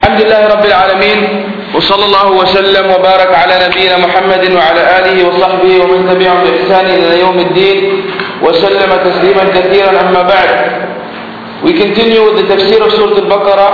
الحمد لله رب العالمين وصلى الله وسلم وبارك على نبينا محمد وعلى آله وصحبه ومن تبعهم بإحسان إلى يوم الدين وسلم تسليما كثيرا. أما بعد, we continue with the tafsir of Surah Al-Baqarah.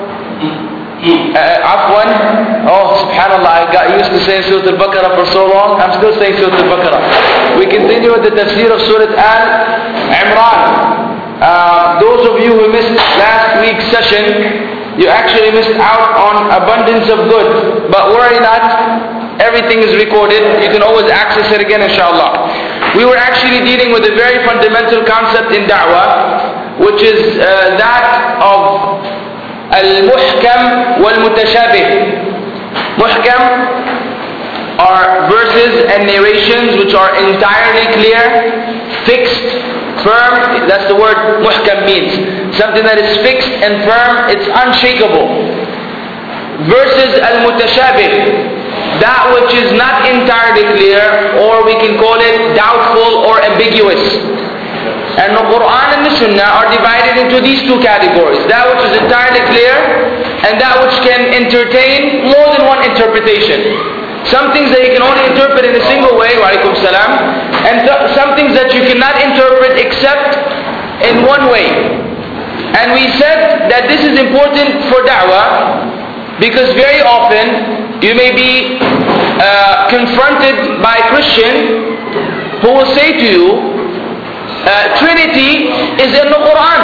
Afwan, subhanallah, I got used to saying Surah Al-Baqarah for so long, I'm still saying Surah Al-Baqarah. We continue with the tafsir of Surah Al-Imran. Those of you who missed last week's session, you actually missed out on abundance of good. But worry not, everything is recorded. You can always access it again, inshallah. We were actually dealing with a very fundamental concept in da'wah, which is that of al-muhkam wal-mutashabih. Muhkam are verses and narrations which are entirely clear, fixed, firm. That's the word muhkam means. Something that is fixed and firm, it's unshakable. Versus al-mutashabih, that which is not entirely clear, or we can call it doubtful or ambiguous. And the Quran and the Sunnah are divided into these two categories. That which is entirely clear, and that which can entertain more than one interpretation. Some things that you can only interpret in a single way, wa alaikum salam, and some things that you cannot interpret except in one way. And we said that this is important for da'wah because very often you may be confronted by a Christian who will say to you, Trinity is in the Quran.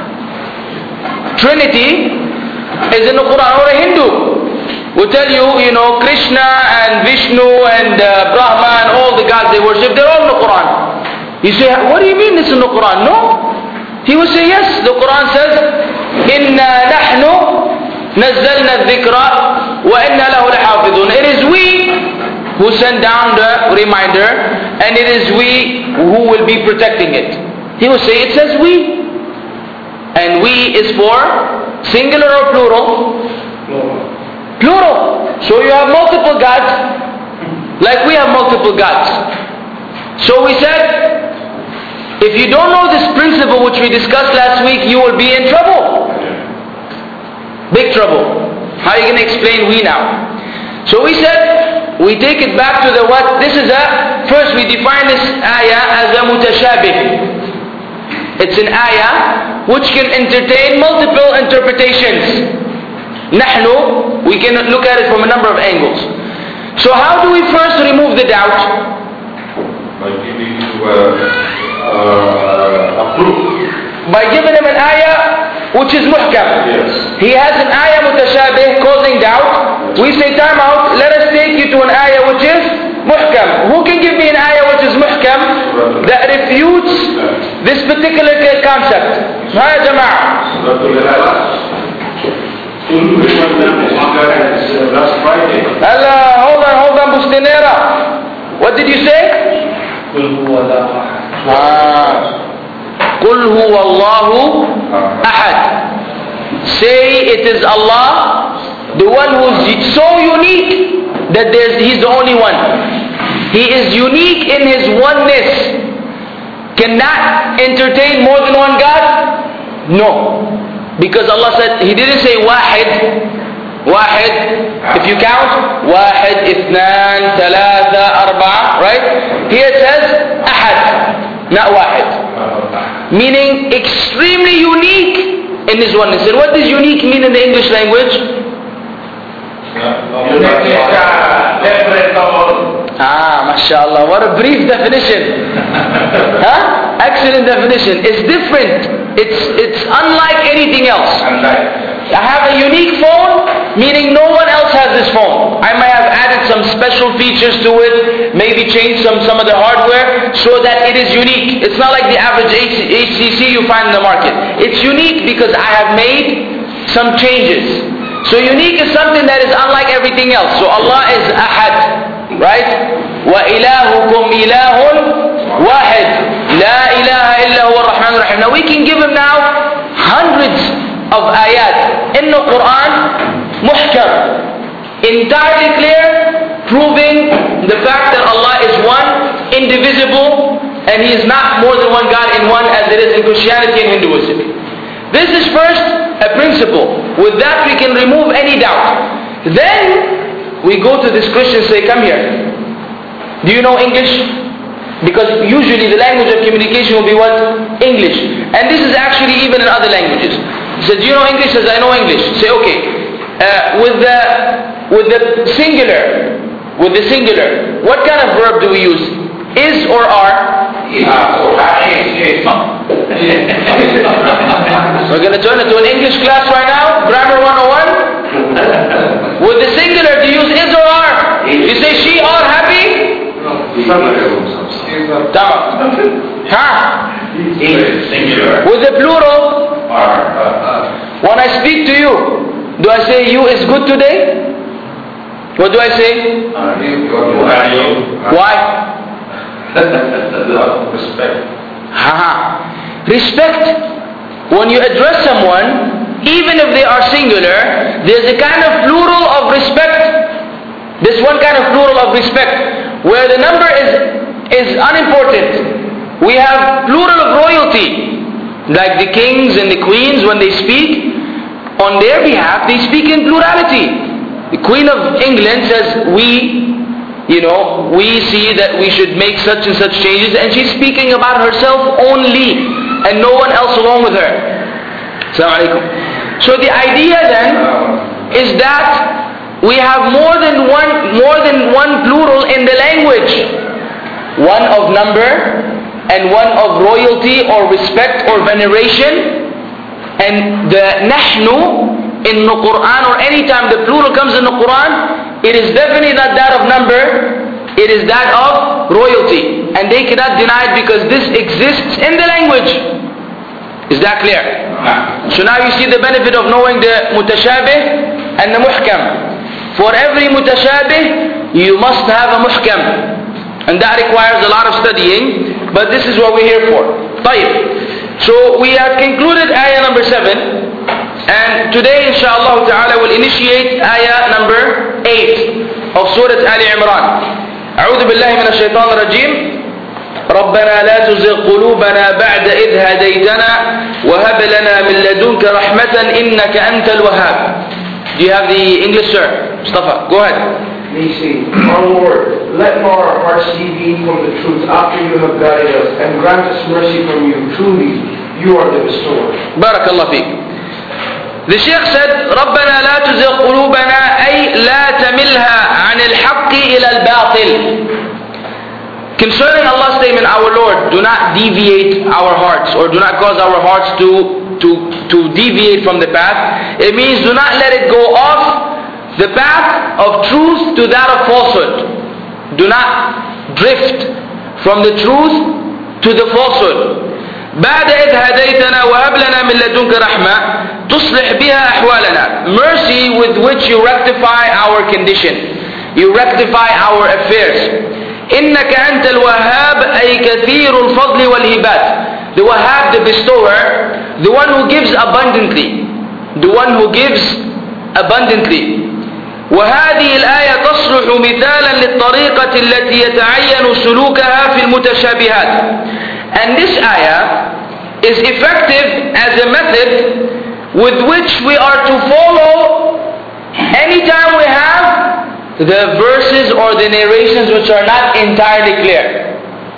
Trinity is in the Quran. Or a Hindu will tell you, Krishna and Vishnu and Brahma and all the gods they worship, they're all in the Quran. You say, what do you mean it's in the Quran? No. He will say, yes, the Quran says, إِنَّا نَحْنُ نَزَّلْنَا الذِّكْرَ وَإِنَّا لَهُ لَحَافِظُونَ. It is we who send down the reminder, and it is we who will be protecting it. He will say, it says we. And we is for singular or plural? Plural. So you have multiple gods, like we have multiple gods. So we said, if you don't know this principle which we discussed last week, you will be in trouble. Big trouble. How are you going to explain we now? So we said, we take it back to the what? This is first we define this ayah as a mutashabih. It's an ayah which can entertain multiple interpretations. Nahnu, we can look at it from a number of angles. So how do we first remove the doubt? By giving you a proof. By giving him an ayah which is muhkam. Yes. He has an ayah mutashabih causing doubt. We say time out, let us take you to an ayah which is muhkam. Who can give me an ayah which is muhkam that refutes this particular concept? Ha jama'ah. Last Friday. Allah, hold on, Bustinera. What did you say? قُلْ هُوَ اللَّهُ أَحَدٌ. Say it is Allah, the one who is so unique that He's the only one. He is unique in His oneness. Cannot entertain more than one God? No. Because Allah said, He didn't say wahid. Wahid, if you count, wahid, ithnan, thalatha, arba'a, right? Here it says ahad, not wahid. Meaning extremely unique in His oneness. And what does unique mean in the English language? MashaAllah, what a brief definition. Excellent definition. It's different. It's unlike anything else. I have a unique phone, meaning no one else has this phone. I might have added some special features to it, maybe changed some of the hardware so that it is unique. It's not like the average HTC you find in the market. It's unique because I have made some changes. So unique is something that is unlike everything else. So Allah is ahad, right? وَإِلَهُكُمْ إِلَهٌ وَاحِدٌ لَا إِلَهَ إِلَّا هُوَ الرَّحْمَنُ الرَّحِيمُ. Now we can give him now hundreds of ayat in the Quran, muhkam, entirely clear, proving the fact that Allah is one, indivisible, and He is not more than one God in one as it is in Christianity and Hinduism. This is first a principle. With that we can remove any doubt. Then we go to this Christian and say, come here. Do you know English? Because usually the language of communication will be what? English. And this is actually even in other languages. He said, do you know English? He says, I know English. Say, okay. With the singular, what kind of verb do we use? Is or are? We're going to turn it to an English class right now. Grammar 101. With the singular, do you use is or are? You say she are happy? Singular. With the plural, when I speak to you, do I say you is good today? What do I say? Why? Respect. Respect. When you address someone, even if they are singular, there's a kind of plural of respect. There's one kind of plural of respect where the number is unimportant. We have plural of royalty, like the kings and the queens. When they speak on their behalf, they speak in plurality. The Queen of England says, we see that we should make such and such changes, and she's speaking about herself only and no one else along with her. Assalamu alaikum. So the idea then is that we have more than one plural in the language. One of number and one of royalty or respect or veneration. And the nahnu in the Quran, or any time the plural comes in the Quran, it is definitely not that of number, it is that of royalty. And they cannot deny it because this exists in the language. Is that clear? So now you see the benefit of knowing the mutashabih and the muhkam. For every mutashabih, you must have a muhkam. And that requires a lot of studying, but this is what we're here for. طيب. So we have concluded ayah number 7. And today inshallah ta'ala we'll initiate ayah number 8 of Surah Ali Imran. أعوذ بالله من الشيطان الرجيم. ربنا لا تزغ قلوبنا بعد إذ هديتنا وهب لنا من لدنك رحمة إنك أنت الوهاب. Do you have the English, sir? Mustafa, go ahead. May say, our Lord, let our hearts deviate from the truth after you have guided us, and grant us mercy from you. Truly, you are the bestower. بارك الله فيك. The Shaykh said, ربنا لا تزغ قلوبنا أي لا تملها عن الحق إلى الباطل. Concerning Allah's statement, our Lord, do not deviate our hearts, or do not cause our hearts to deviate from the path. It means do not let it go off the path of truth to that of falsehood. Do not drift from the truth to the falsehood. بعد إذ هديتنا وهب لنا من لدنك رحمة تصلح بها أحوالنا. Mercy with which you rectify our condition, you rectify our affairs. إنك أنت الوهاب أي كثير الفضل والهبات. The Wahhab, the bestower, the one who gives abundantly, the one who gives abundantly. وهذه الآية تصلح مثالا للطريقة التي يتعين سلوكها في المتشابهات. And this ayah is effective as a method with which we are to follow anytime we have the verses or the narrations which are not entirely clear.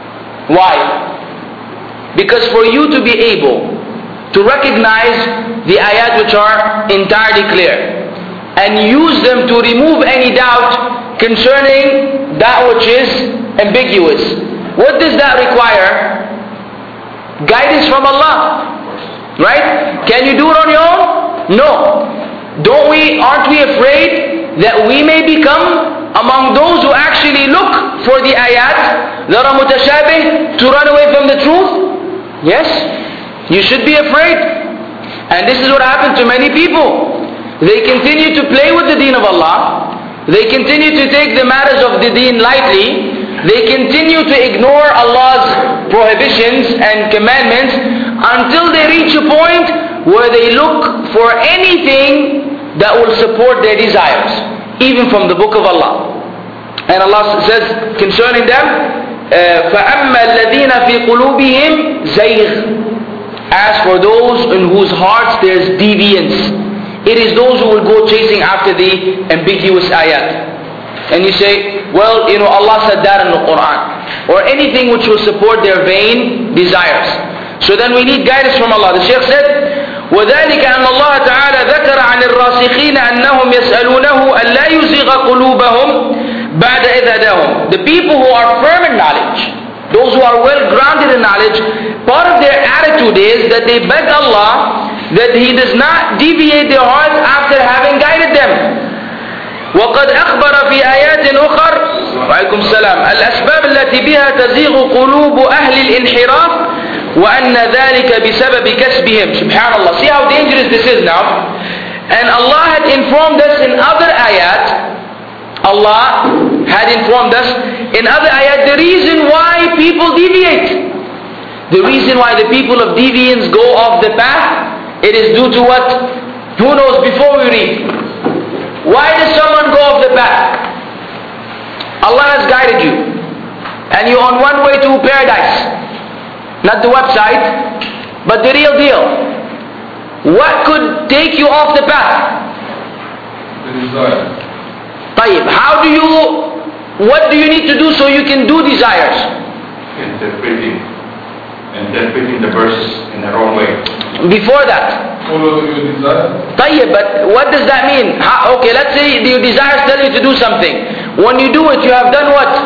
Why? Because for you to be able to recognize the ayat which are entirely clear and use them to remove any doubt concerning that which is ambiguous, what does that require? Guidance from Allah, right? Can you do it on your own? No. Aren't we afraid that we may become among those who actually look for the ayat that are mutashabih to run away from the truth? Yes, you should be afraid. And this is what happened to many people. They continue to play with the deen of Allah. They continue to take the matters of the deen lightly. They continue to ignore Allah's prohibitions and commandments until they reach a point where they look for anything that will support their desires, even from the book of Allah. And Allah says concerning them, فَأَمَّا الَّذِينَ فِي قُلُوبِهِمْ زَيْغٌ As for those in whose hearts there is deviance, it is those who will go chasing after the ambiguous ayat. And you say, well, Allah said that in the Quran. Or anything which will support their vain desires. So then we need guidance from Allah. The Shaykh said, وَذَلِكَ أَنَّ اللَّهَ تَعَالَى ذَكَرَ عَنِ الرَّاسِخِينَ أَنَّهُمْ يَسْأَلُونَهُ أَنْ لَا يُزِغَ قُلُوبَهُمْ بَعْدَ إِذْ هَدَاهُمْ. The people who are firm in knowledge, those who are well grounded in knowledge, part of their attitude is that they beg Allah that He does not deviate their hearts after having guided them. وقد أخبر في آيات أخر وعليكم السلام الأسباب التي بها تزيغ قلوب أهل الانحراف وأن ذلك بسبب كسبهم. Subhanallah. See how dangerous this is now. And Allah had informed us in other ayat. Allah had informed us in other ayat the reason why people deviate. The reason why the people of deviance go off the path, it is due to what? Who knows before we read? Why does someone go off the path? Allah has guided you. And you're on one way to paradise. Not the website, but the real deal. What could take you off the path? The desire. طيب, what do you need to do so you can do desires? Interpreting the verses in their own way. Before that. Follow your desire. طيب, but what does that mean? Okay, let's say your desires tell you to do something. When you do it, you have done what?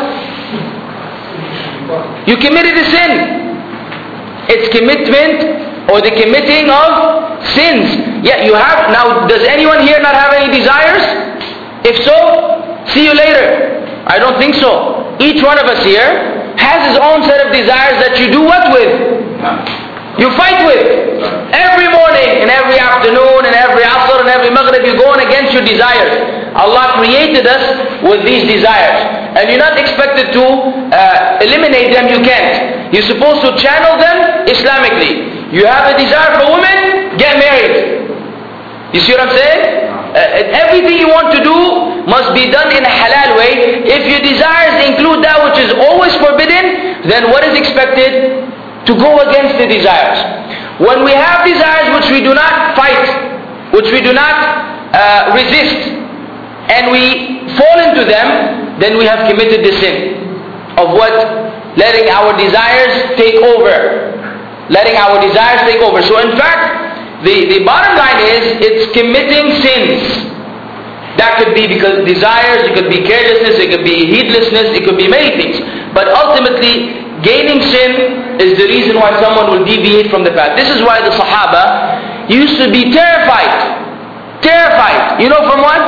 You committed a sin. It's commitment or the committing of sins. Yeah, you have. Now, does anyone here not have any desires? If so, see you later. I don't think so. Each one of us here has his own set of desires that you do what with? You fight with. Every morning and every afternoon and every asr and every maghrib you're going against your desires. Allah created us with these desires. And you're not expected to eliminate them, you can't. You're supposed to channel them Islamically. You have a desire for women, get married. You see what I'm saying? Everything you want to do must be done in a halal way. If your desires include that which is always forbidden, then what is expected? To go against the desires. When we have desires which we do not fight, which we do not resist, and we fall into them, then we have committed the sin of what? Letting our desires take over. Letting our desires take over. So in fact, the bottom line is, it's committing sins. That could be because desires, it could be carelessness, it could be heedlessness, it could be many things. But ultimately, gaining sin is the reason why someone will deviate from the path. This is why the Sahaba used to be terrified. Terrified. You know from what?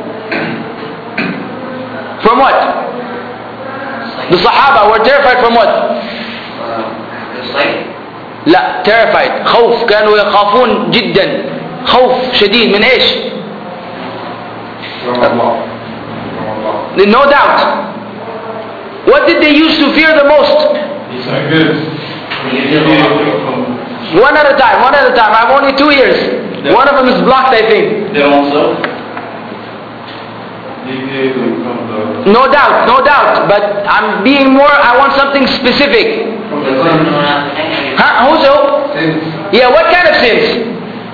From what? The Sahaba were terrified from what? لا, terrified. خوف. كانوا يخافون جدا. خوف شديد من ايش؟ No doubt. What did they used to fear the most? One at a time, one at a time. I have only 2 years. One of them is blocked, I think. No doubt, no doubt. But I'm being more, I want something specific. Huh? Who's who? Yeah, what kind of sins?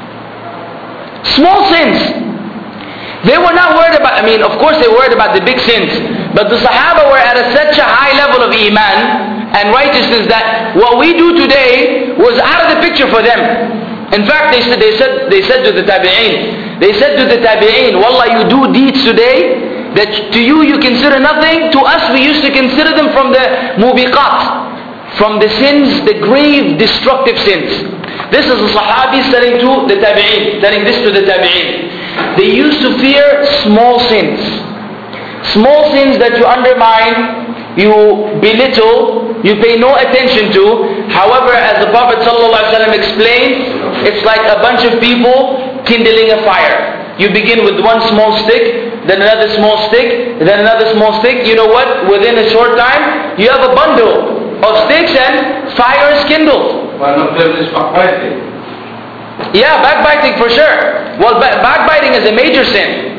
Small sins. They were not worried about, of course they were worried about the big sins. But the Sahaba were at such a high level of Iman and righteousness that what we do today was out of the picture for them. In fact, they said to the Tabi'een, Wallah, you do deeds today that to you consider nothing. To us, we used to consider them from the mubiqat, from the sins, the grave, destructive sins. This is a Sahabi telling to the Tabi'een, telling this to the Tabi'een. They used to fear small sins. Small sins that you undermine, you belittle, you pay no attention to. However, as the Prophet ﷺ explained, it's like a bunch of people kindling a fire. You begin with one small stick, then another small stick, then another small stick. You know what? Within a short time, you have a bundle of sticks and fire is kindled. One of them is backbiting. Yeah, backbiting for sure. Well, backbiting is a major sin.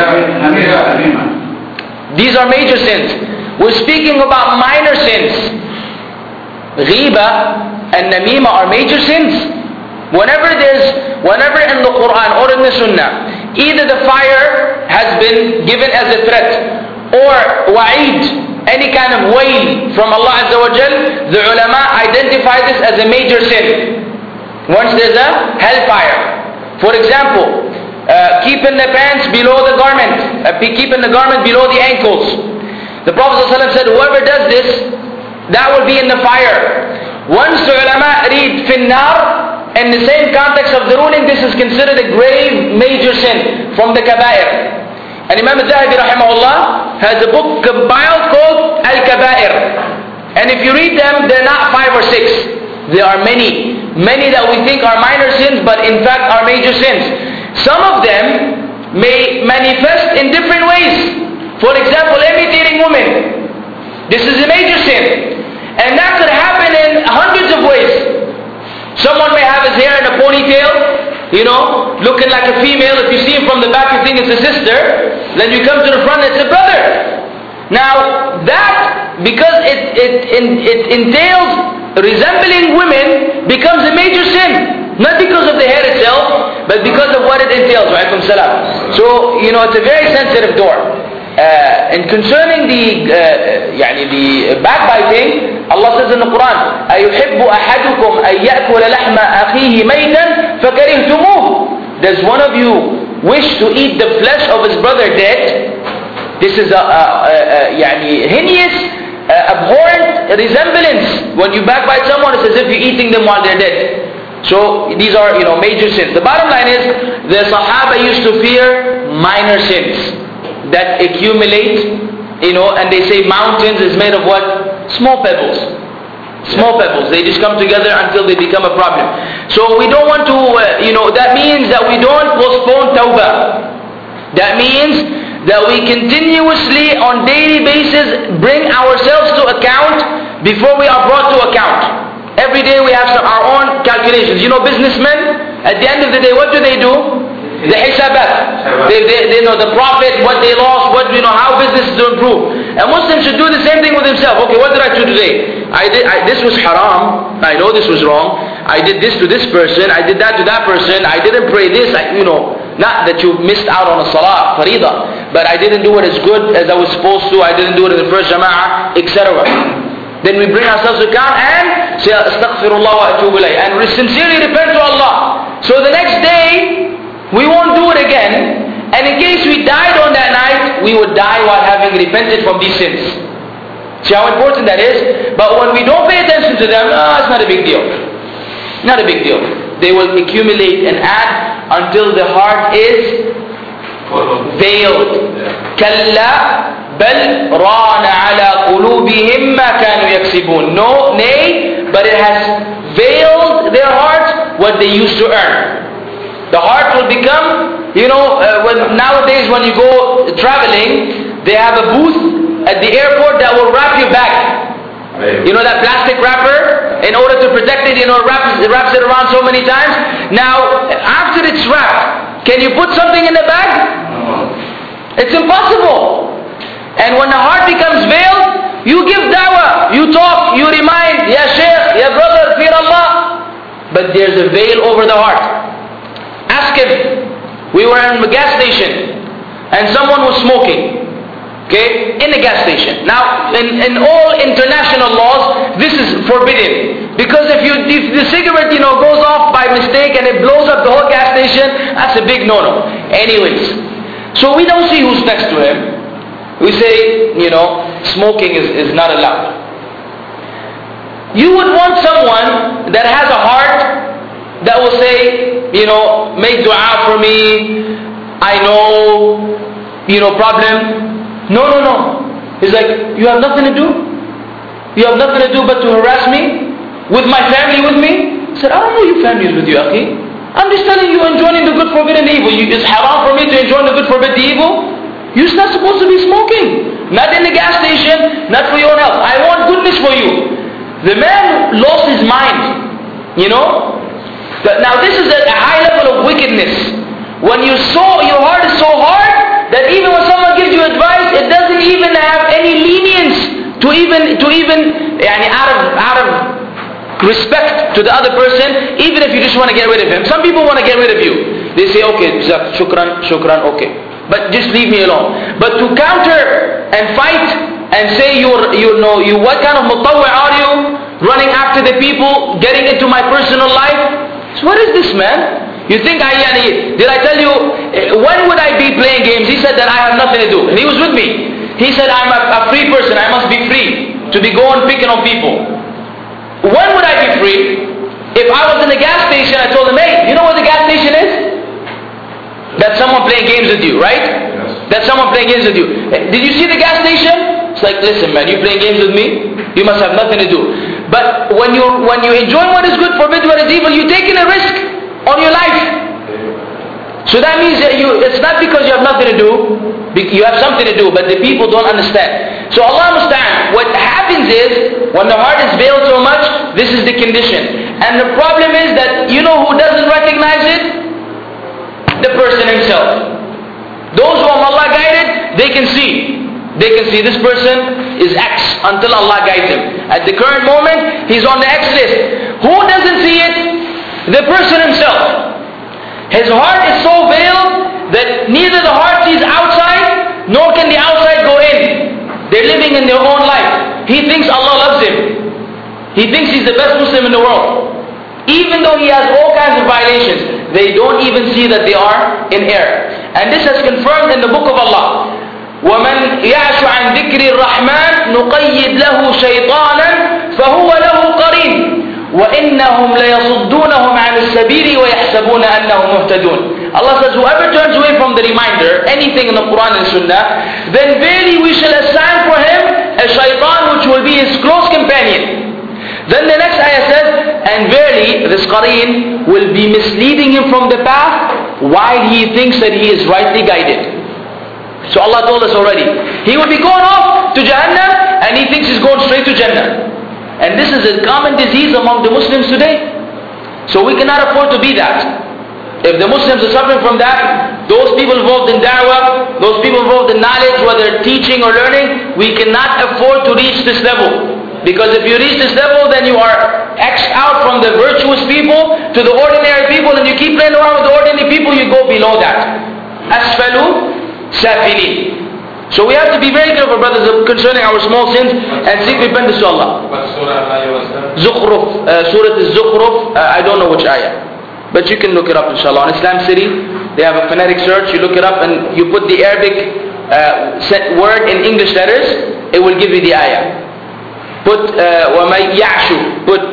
These are major sins. We're speaking about minor sins. Ghiba and namima are major sins. Whenever in the Quran or in the Sunnah, either the fire has been given as a threat or wa'id, any kind of wail from Allah Azza wa Jal, the ulama identify this as a major sin. Once there's a hellfire. For example, keeping the pants below the garment, keeping the garment below the ankles. The Prophet ﷺ said, whoever does this, that will be in the fire. Once the ulama read finnar, in the same context of the ruling, this is considered a grave major sin from the kaba'ir. And Imam al-Zahabi rahimahullah has a book compiled called Al-Kaba'ir. And if you read them, they're not 5 or 6. There are many that we think are minor sins, but in fact are major sins. Some of them may manifest in different ways. For example, imitating women. This is a major sin. And that could happen in hundreds of ways. Someone may have his hair in a ponytail, looking like a female. If you see him from the back, you think it's a sister. Then you come to the front, it's a brother. Now, that, because it entails resembling women, becomes a major sin. Not because of the hair itself, but because of what it entails. So, it's a very sensitive door. And concerning the backbiting, Allah says in the Quran, أَيُحِبُّ أَحَدُكُمْ أَن يَأْكُلَ لَحْمَ أَخِيهِ مَيْتًا فَكَرِهْتُمُوهُ. Does one of you wish to eat the flesh of his brother dead? This is a heinous, abhorrent resemblance. When you backbite someone, it's as if you're eating them while they're dead. So these are major sins. The bottom line is, the Sahaba used to fear minor sins that accumulate, and they say mountains is made of what? Small pebbles. Small pebbles. They just come together until they become a problem. So we don't want to, that means that we don't postpone tawbah. That means that we continuously, on daily basis, bring ourselves to account before we are brought to account. Every day we have our own calculations. Businessmen, at the end of the day, what do? The hisabat. They know the profit, what they lost, how business is to improve. A Muslim should do the same thing with himself. Okay, what did I do today? This was haram. I know this was wrong. I did this to this person. I did that to that person. I didn't pray this. Not that you missed out on a salah, farida, but I didn't do it as good as I was supposed to. I didn't do it in the first jama'ah, etc. Then we bring ourselves to account and say, astaghfirullah wa atubu ilayh, and we sincerely repent to Allah. So the next day, we won't do it again, and in case we died on that night, we would die while having repented from these sins. See how important that is? But when we don't pay attention to them, it's not a big deal. Not a big deal. They will accumulate and add until the heart is veiled. كَلَّا بَلْ رَانَ عَلَى قُلُوبِهِمْ مَا كَانُوا يَكْسِبُونَ. No, nay, but it has veiled their heart what they used to earn. The heart will become, nowadays when you go traveling, they have a booth at the airport that will wrap your bag. That plastic wrapper, in order to protect it, it wraps it around so many times. Now, after it's wrapped, can you put something in the bag? It's impossible. And when the heart becomes veiled, you give dawah, you talk, you remind, ya shaykh, ya brother, fear Allah. But there's a veil over the heart. Ask him. We were in a gas station and someone was smoking. Okay? In a gas station. Now, in all international laws, this is forbidden. Because if the cigarette, goes off by mistake and it blows up the whole gas station, that's a big no-no. Anyways. So we don't see who's next to him. We say, smoking is not allowed. You would want someone that has a heart that will say, make dua for me, I know, problem. No. He's like, you have nothing to do? You have nothing to do but to harass me? With my family with me? He said, I don't know your family is with you, akhi. I'm just telling you, enjoying the good, forbidden the evil. It's haram for me to enjoy the good, forbid the evil? You're not supposed to be smoking. Not in the gas station, not for your own health. I want goodness for you. The man lost his mind. Now this is a high level of wickedness. When your heart is so hard that even when someone gives you advice, it doesn't even have any lenience to even out of respect to the other person, even if you just want to get rid of him. Some people want to get rid of you. They say, okay, shukran, shukran, okay. But just leave me alone. But to counter and fight and say what kind of mutawwi are you? Running after the people, getting into my personal life. So what is this, man? You think did I tell you, when would I be playing games? He said that I have nothing to do. And he was with me. He said, I'm a free person. I must be free to be going picking on people. When would I be free? If I was in the gas station, I told him, hey, you know what the gas station is? That's someone playing games with you, right? Yes. That's someone playing games with you. Did you see the gas station? It's like, listen, man, you playing games with me? You must have nothing to do. But when you enjoy what is good, forbid what is evil, you're taking a risk on your life. So that means that it's not because you have nothing to do, you have something to do, but the people don't understand. So Allah understand. What happens is, when the heart is veiled so much, this is the condition. And the problem is that, you know who doesn't recognize it? The person himself. Those whom Allah guided, they can see. They can see this person is X until Allah guides him. At the current moment, he's on the X list. Who doesn't see it? The person himself. His heart is so veiled that neither the heart sees outside, nor can the outside go in. They're living in their own life. He thinks Allah loves him. He thinks he's the best Muslim in the world. Even though he has all kinds of violations, they don't even see that they are in error. And this is confirmed in the book of Allah. وَمَنْ يَعْشُ عَنْ ذِكْرِ الرَّحْمَنِ نُقَيِّدْ لَهُ شَيْطَانًا فَهُوَ لَهُ قَرِينٌ وَإِنَّهُمْ لَيَصُدُّونَهُمْ عَنِ السَّبِيلِ وَيَحْسَبُونَ أَنَّهُمْ مُهْتَدُونَ. Allah says, whoever turns away from the reminder, anything in the Quran and Sunnah, then verily we shall assign for him a shaitan which will be his close companion. Then the next ayah says, and verily this qareen will be misleading him from the path while he thinks that he is rightly guided. So Allah told us already, he will be going off to Jahannam and he thinks he's going straight to Jannah. And this is a common disease among the Muslims today. So we cannot afford to be that. If the Muslims are suffering from that, those people involved in da'wah, those people involved in knowledge, whether teaching or learning, we cannot afford to reach this level. Because if you reach this level, then you are X'd out from the virtuous people to the ordinary people, and you keep playing around with the ordinary people, you go below that. Asfalu safilin. So we have to be very careful, brothers, concerning our small sins and seek repentance to Allah. What surah ayah was that? Zukhruf, Surah Al-Zukhruf, I don't know which ayah. But you can look it up, inshallah. On Islam City, they have a phonetic search. You look it up and you put the Arabic word in English letters, it will give you the ayah. Put وَمَنْ يَعْشُ, put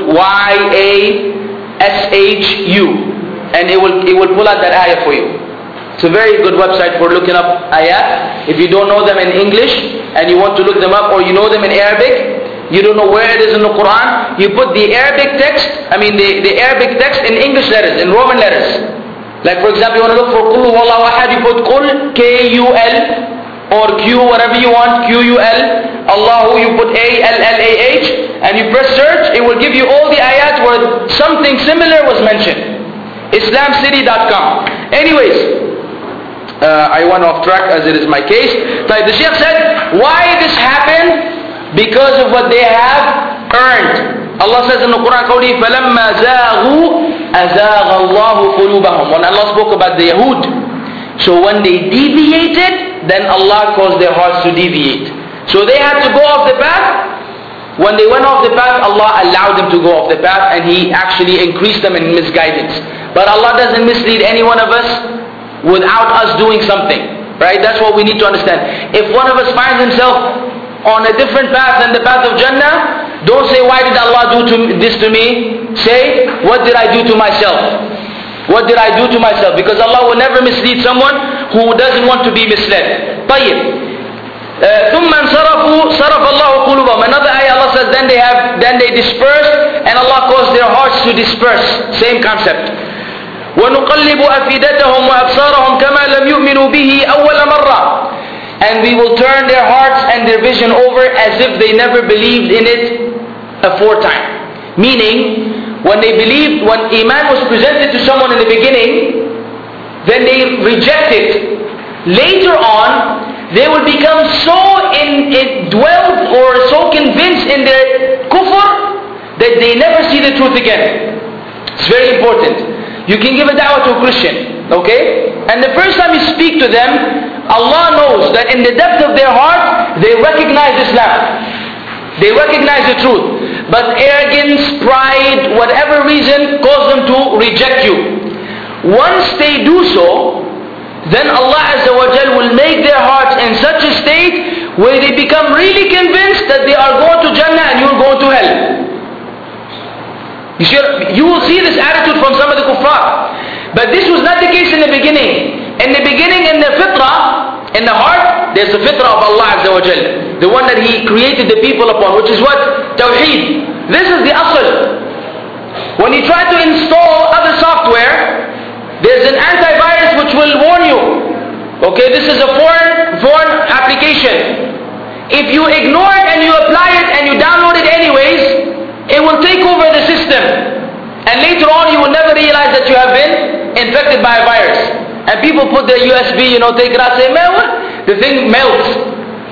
Y-A-S-H-U, and it will pull out that ayah for you. It's a very good website for looking up ayat. If you don't know them in English and you want to look them up, or you know them in Arabic, you don't know where it is in the Quran, you put the Arabic text, the Arabic text in English letters, in Roman letters. Like for example, you want to look for Qul Huwallahu Ahad, you put Qul, K-U-L, or Q, whatever you want, Q-U-L, Allahu, you put A-L-L-A-H, and you press search, it will give you all the ayat where something similar was mentioned. Islamcity.com. Anyways, I went off track as it is my case. Like the Shaykh said, why this happened? Because of what they have earned. Allah says in the Quran, فَلَمَّا زَاغُوا أَزَاغَ اللَّهُ قُلُوبَهُم. When Allah spoke about the Yahud, so when they deviated, then Allah caused their hearts to deviate. So they had to go off the path. When they went off the path, Allah allowed them to go off the path, and He actually increased them in misguidance. But Allah doesn't mislead any one of us without us doing something, right? That's what we need to understand. If one of us finds himself on a different path than the path of Jannah, don't say, why did Allah do this to me? Say, what did I do to myself? What did I do to myself? Because Allah will never mislead someone who doesn't want to be misled. طيب. ثم انصرفوا صرف الله قلوبهم. Another ayah, Allah says, then they dispersed, and Allah caused their hearts to disperse. Same concept. وَنُقَلِّبُ أَفِدَتَهُمْ وَأَبْصَارَهُم كَمَا لَمْ يُؤْمِنُوا بِهِ أَوَّلَ مَرَّةٍ. And we will turn their hearts and their vision over as if they never believed in it aforetime. Meaning, when Iman was presented to someone in the beginning, then they reject it. Later on, they will become so indwelled or so convinced in their kufr that they never see the truth again. It's very important. You can give a da'wah to a Christian, okay? And the first time you speak to them, Allah knows that in the depth of their heart, they recognize Islam. They recognize the truth. But arrogance, pride, whatever reason, cause them to reject you. Once they do so, then Allah Azza wa Jal will make their hearts in such a state where they become really convinced that they are going to Jannah and you are going to hell. You will see this attitude from some of the kuffar. But this was not the case in the beginning. In the beginning, in the fitrah, in the heart, there's the fitrah of Allah Azza wa Jal, the one that He created the people upon, which is what? Tawheed. This is the asl. When you try to install other software, there's an antivirus which will warn you. Okay, this is a foreign application. If you ignore it and you apply it and you download it anyways, it will take over the system. And later on you will never realize that you have been infected by a virus. And people put their USB, take it out, say, man, the thing melts.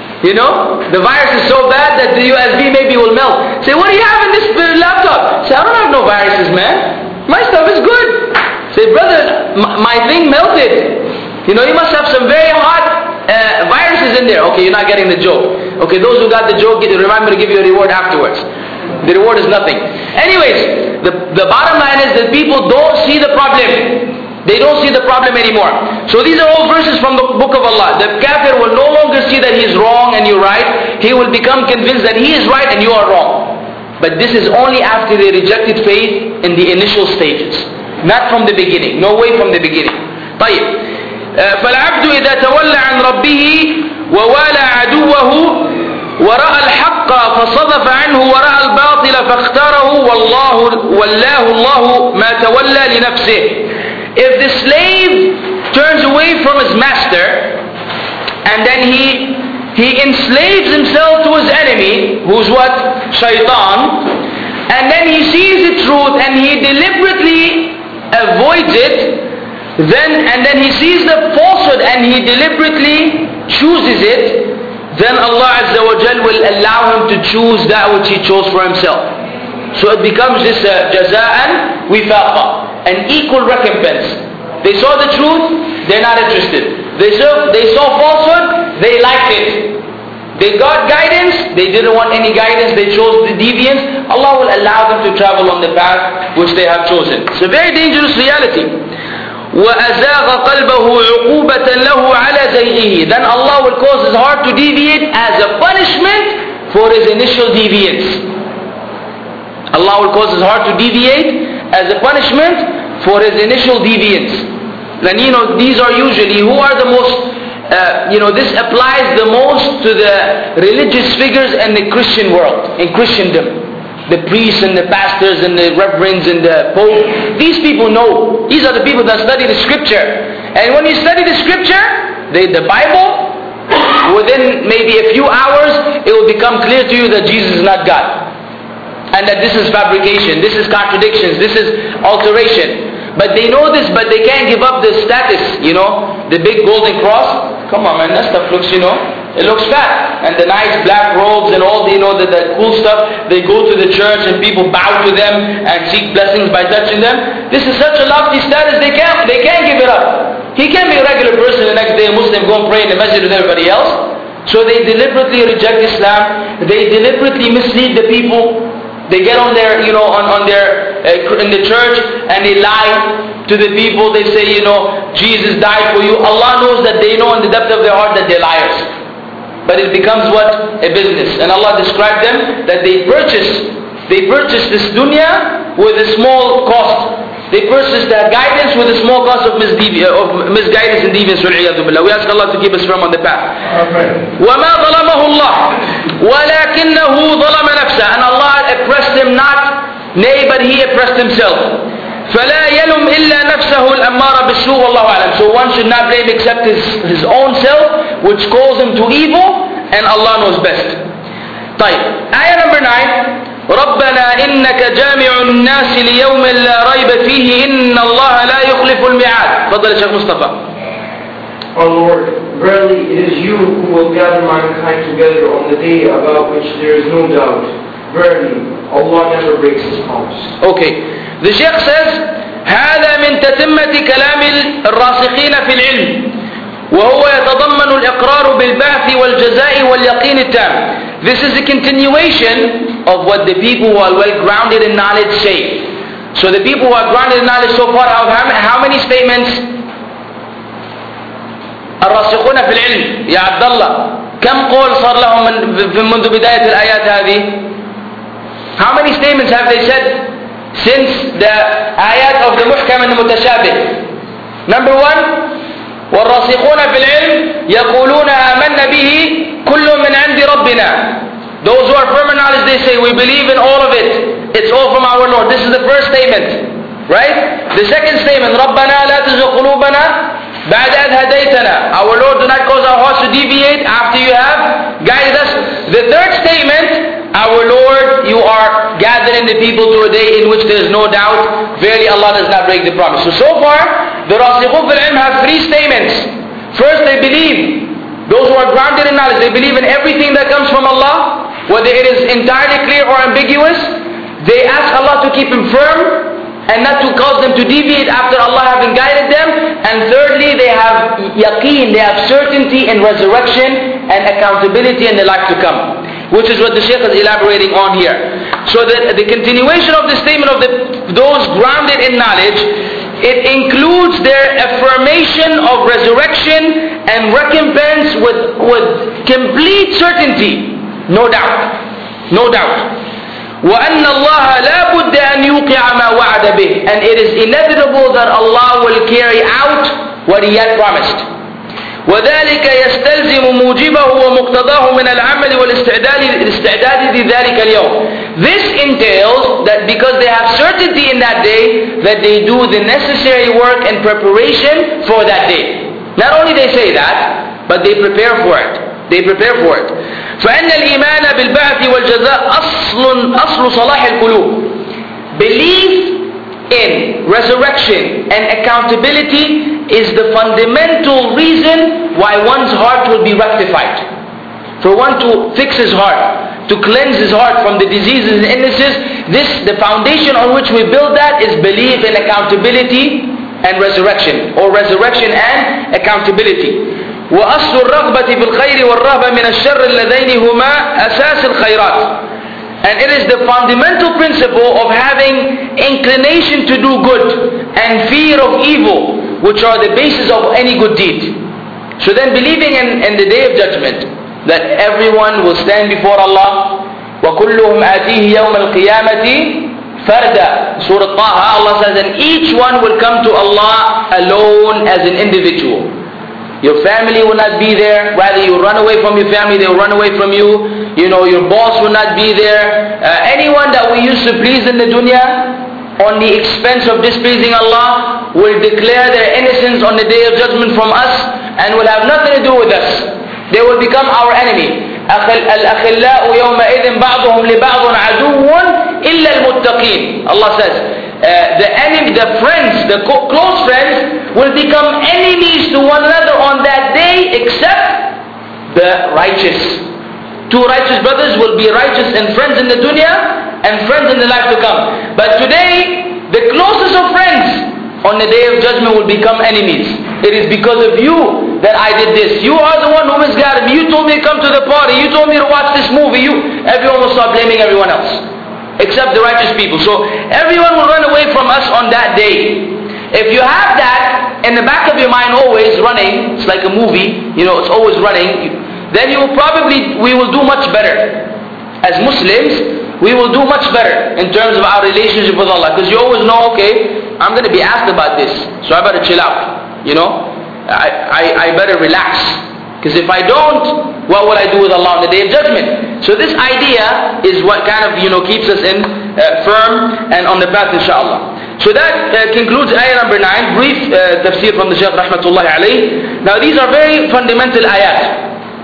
The virus is so bad that the USB maybe will melt. Say, what do you have in this laptop? Say, I don't have no viruses, man. My stuff is good. Say, brother, my thing melted. You must have some very hot viruses in there. Okay, you're not getting the joke. Okay, those who got the joke, remind me to give you a reward afterwards. The reward is nothing. Anyways, the bottom line is that people don't see the problem. They don't see the problem anymore. So these are all verses from the book of Allah. The kafir will no longer see that he is wrong and you're right. He will become convinced that he is right and you are wrong. But this is only after they rejected faith in the initial stages. Not from the beginning. No way from the beginning. طيب. فالعبد إذا تولى عن ربه ووالى عدوه ورأى الحق فصدف عنه ورأى الباطل فاختاره والله الله ما تولى لنفسه. If the slave turns away from his master and then he enslaves himself to his enemy, who's what? Shaitan, and then he sees the truth and he deliberately avoids it, and then he sees the falsehood and he deliberately chooses it, then Allah Azza wa Jal will allow him to choose that which he chose for himself. So it becomes this jaza'an wifaqa, an equal recompense. They saw the truth, they're not interested. They saw falsehood, they liked it. They got guidance, they didn't want any guidance, they chose the deviance. Allah will allow them to travel on the path which they have chosen. It's a very dangerous reality. وَأَزَاغَ قَلْبَهُ عُقُوبَةً لَهُ عَلَى زَيْغِهِ. Then Allah will cause his heart to deviate as a punishment for his initial deviance. Allah will cause his heart to deviate as a punishment for his initial deviance. Then these are usually, who are the most, this applies the most to the religious figures in the Christian world, in Christendom. The priests and the pastors and the reverends and the pope. These people know. These are the people that study the scripture. And when you study the scripture, the Bible, within maybe a few hours, it will become clear to you that Jesus is not God. And that this is fabrication, this is contradictions, this is alteration. But they know this, but they can't give up the status, the big golden cross. Come on man, that stuff looks, it looks fat. And the nice black robes and all the, the cool stuff. They go to the church and people bow to them and seek blessings by touching them. This is such a lofty status, they can't give it up. He can't be a regular person the next day, a Muslim, go and pray in the masjid with everybody else. So they deliberately reject Islam. They deliberately mislead the people. They get on their, in the church and they lie to the people. They say, Jesus died for you. Allah knows that they know in the depth of their heart that they're liars. But it becomes what? A business. And Allah described them that they purchase this dunya with a small cost. They purchase their guidance with a small cost of misguidance and deviance. We ask Allah to keep us firm on the path. وَمَا ظَلَمَهُ اللَّهُ وَلَكِنَّهُ ظَلَمَ نَفْسَهُ. And Allah oppressed him not, nay, but he oppressed himself. فَلَا يَلُمْ إِلَّا نَفْسَهُ الْأَمَّارَ بِالسُّوءِ وَاللَّهُ أَعْلَمُ. So one should not blame except his own self, which calls him to evil, and Allah knows best. طيب. Ayah number 9. ربنا إنك جامع الناس ليوم لا ريب فيه إن الله لا يخلف الميعاد. تفضل يا شيخ مصطفى. Our Lord, verily it is you who will gather mankind together on the day about which there is no doubt. Verily, Allah never breaks His promise. Okay. The Shaykh says, هذا من تتمة كلام الراسخين في العلم وهو يتضمن الإقرار بالبعث والجزاء واليقين التام. This is a continuation of what the people who are well grounded in knowledge say. So the people who are grounded in knowledge so far have how many statements? الراسخون في العلم يا عبد الله كم قول صار لهم منذ بداية الآيات هذه؟ How many statements have they said since the ayat of the muhkam and the mutashabih? Number one, والراسخون في العلم يقولون آمنا به كل من عند ربنا. Those who are firm in knowledge, they say we believe in all of it. It's all from our Lord. This is the first statement, right? The second statement, ربنا لا تزغ قلوبنا بعد إذ هديتنا. Our Lord, do not cause our hearts to deviate after you have guided us. The third statement, our Lord, you are gathering the people to a day in which there is no doubt. Verily Allah does not break the promise. So far, the Rasikhun fil Ilm have three statements. First, they believe. Those who are grounded in knowledge, they believe in everything that comes from Allah, whether it is entirely clear or ambiguous. They ask Allah to keep them firm and not to cause them to deviate after Allah having guided them. And thirdly, they have yaqeen, they have certainty in resurrection and accountability in the life to come, which is what the Shaykh is elaborating on here. So the continuation of the statement of those grounded in knowledge, it includes their affirmation of resurrection and recompense with complete certainty, no doubt, no doubt. وَأَنَّ اللَّهَ لَا بُدَّ أَنْ يُوقِعَ مَا وَعَدَ بِهِ. And it is inevitable that Allah will carry out what He had promised. وذلك يستلزم موجبه ومقتضاه من العمل والاستعداد لذلك اليوم. This entails that because they have certainty in that day, that they do the necessary work and preparation for that day. Not only they say that, but they prepare for it. They prepare for it. فإن الإيمان بالبعث والجزاء أصل صلاح القلوب. Belief in resurrection and accountability is the fundamental reason why one's heart will be rectified. For one to fix his heart, to cleanse his heart from the diseases and illnesses, the foundation on which we build that is belief in accountability and resurrection, or resurrection and accountability. وأصل الرغبة في الخير والرهبة من الشر اللذين هما أساس الخيرات. And it is the fundamental principle of having inclination to do good and fear of evil, which are the basis of any good deed. So then believing in the day of judgment, that everyone will stand before Allah, وَكُلُّهُمْ آتِيهِ يَوْمَ الْقِيَامَةِ فَرْدًا. Surah Taha, Allah says, and each one will come to Allah alone as an individual. Your family will not be there. Rather, you run away from your family, they will run away from you. You know, your boss will not be there. Anyone that we used to please in the dunya, on the expense of displeasing Allah, will declare their innocence on the day of judgment from us, and will have nothing to do with us. They will become our enemy. الْأَخِلَّاءُ يَوْمَئِذٍ بَعْضُهُمْ لِبَعْضٌ عَدُوٌّ إِلَّا الْمُتَّقِينَ. Allah says, the enemy, the friends, the close friends will become enemies to one another on that day, except the righteous. Two righteous brothers will be righteous and friends in the dunya and friends in the life to come. But today, the closest of friends on the day of judgment will become enemies. It is because of you that I did this. You are the one who misguided me. You told me to come to the party. You told me to watch this movie. Everyone will start blaming everyone else, except the righteous people. So everyone will run away from us on that day. If you have that in the back of your mind always running, it's like a movie, you know, it's always running, then we will do much better. As Muslims, we will do much better in terms of our relationship with Allah. Because you always know, okay, I'm going to be asked about this, so I better chill out, you know. I better relax. Because if I don't, what will I do with Allah on the day of judgment? So this idea is what kind of, you know, keeps us in firm and on the path, inshallah. So that concludes ayah number 9, brief tafsir from the Shaykh rahmatullahi alayhi. Now these are very fundamental ayat.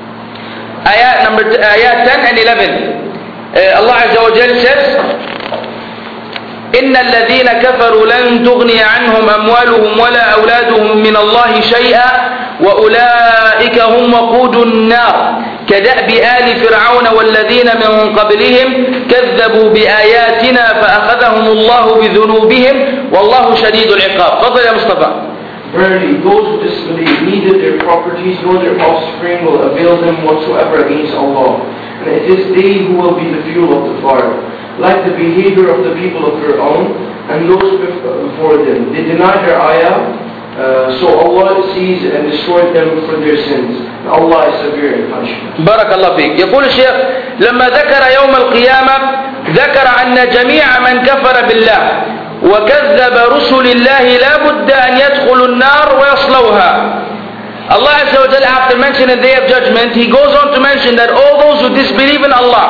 Ayat 10 and 11. Allah Azza wa Jal says, إن الذين كفروا لن تغني عنهم أموالهم ولا أولادهم من الله شيئا وأولئك هم وقود النار كدأب آل فرعون والذين من قبلهم كذبوا بآياتنا فأخذهم الله بذنوبهم والله شديد العقاب. تفضل يا مصطفى. Verily, those who disbelieve, neither their properties nor their offspring will avail them whatsoever against Allah. And it is they who will be the fuel of the fire. Like the behavior of the people of Fir'aun and those before them. They denied their ayah, so Allah sees and destroyed them for their sins. And Allah is severe in punishment. بارك الله فيك. يقول الشيخ لما ذكر يوم القيامة ذكر أن جميع من كفر بالله وكذب رسل الله لا بد أن يدخلوا النار ويصلوها. Allah Azza wa Jalla, after mentioning the day of judgment, He goes on to mention that all those who disbelieve in Allah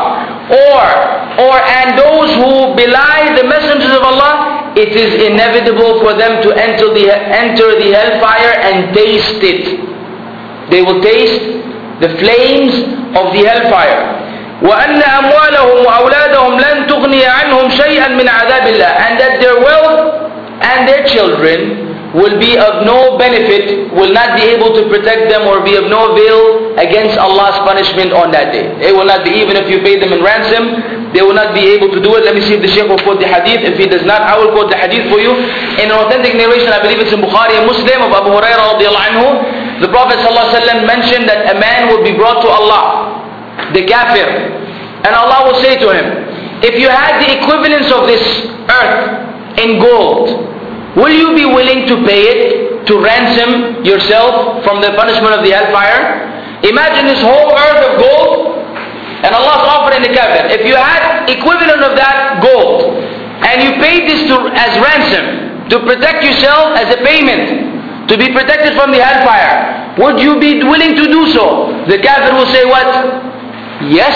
and those who belie the messengers of Allah, it is inevitable for them to enter the hellfire and taste it. They will taste the flames of the hellfire. وأن أموالهم وأولادهم لن تغني عنهم شيئا من عذاب الله, and that their wealth and their children will be of no benefit, will not be able to protect them or be of no avail against Allah's punishment on that day. It will not be, even if you pay them in ransom, they will not be able to do it. Let me see if the Shaykh will quote the hadith. If he does not, I will quote the hadith for you. In an authentic narration, I believe it's in Bukhari and Muslim, of Abu Hurairah radiallahu anhu, the Prophet ﷺ mentioned that a man will be brought to Allah, the kafir, and Allah will say to him, if you had the equivalence of this earth in gold, will you be willing to pay it to ransom yourself from the punishment of the hellfire? Imagine this whole earth of gold, and Allah's offering the kafir, if you had equivalent of that gold and you paid this as ransom to protect yourself as a payment to be protected from the hellfire, would you be willing to do so? The kafir will say what? Yes,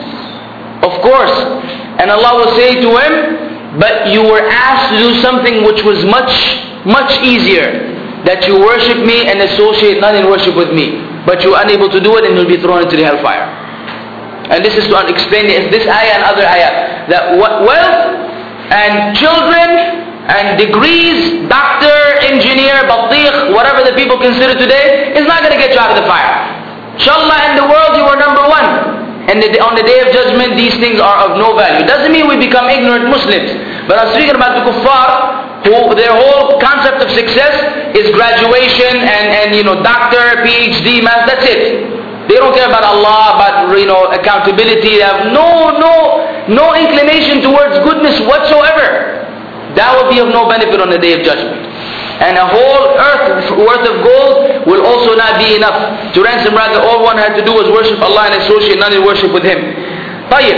of course. And Allah will say to him, but you were asked to do something which was much easier, that you worship me and associate none in worship with me, but you are unable to do it and you'll be thrown into the hellfire. And this is to explain this ayah and other ayah, that wealth and children and degrees, doctor, engineer, batigh, whatever the people consider today, is not going to get you out of the fire. Inshallah, in the world you are number one. And on the day of judgment, these things are of no value. Doesn't mean we become ignorant Muslims. But I'm speaking about the kuffar, who their whole concept of success is graduation and doctor, PhD, master, that's it. They don't care about Allah, about accountability. They have no inclination towards goodness whatsoever. That will be of no benefit on the day of judgment. And a whole earth worth of gold will also not be enough to ransom. Rather, all one had to do was worship Allah and associate none in worship with Him. طيب.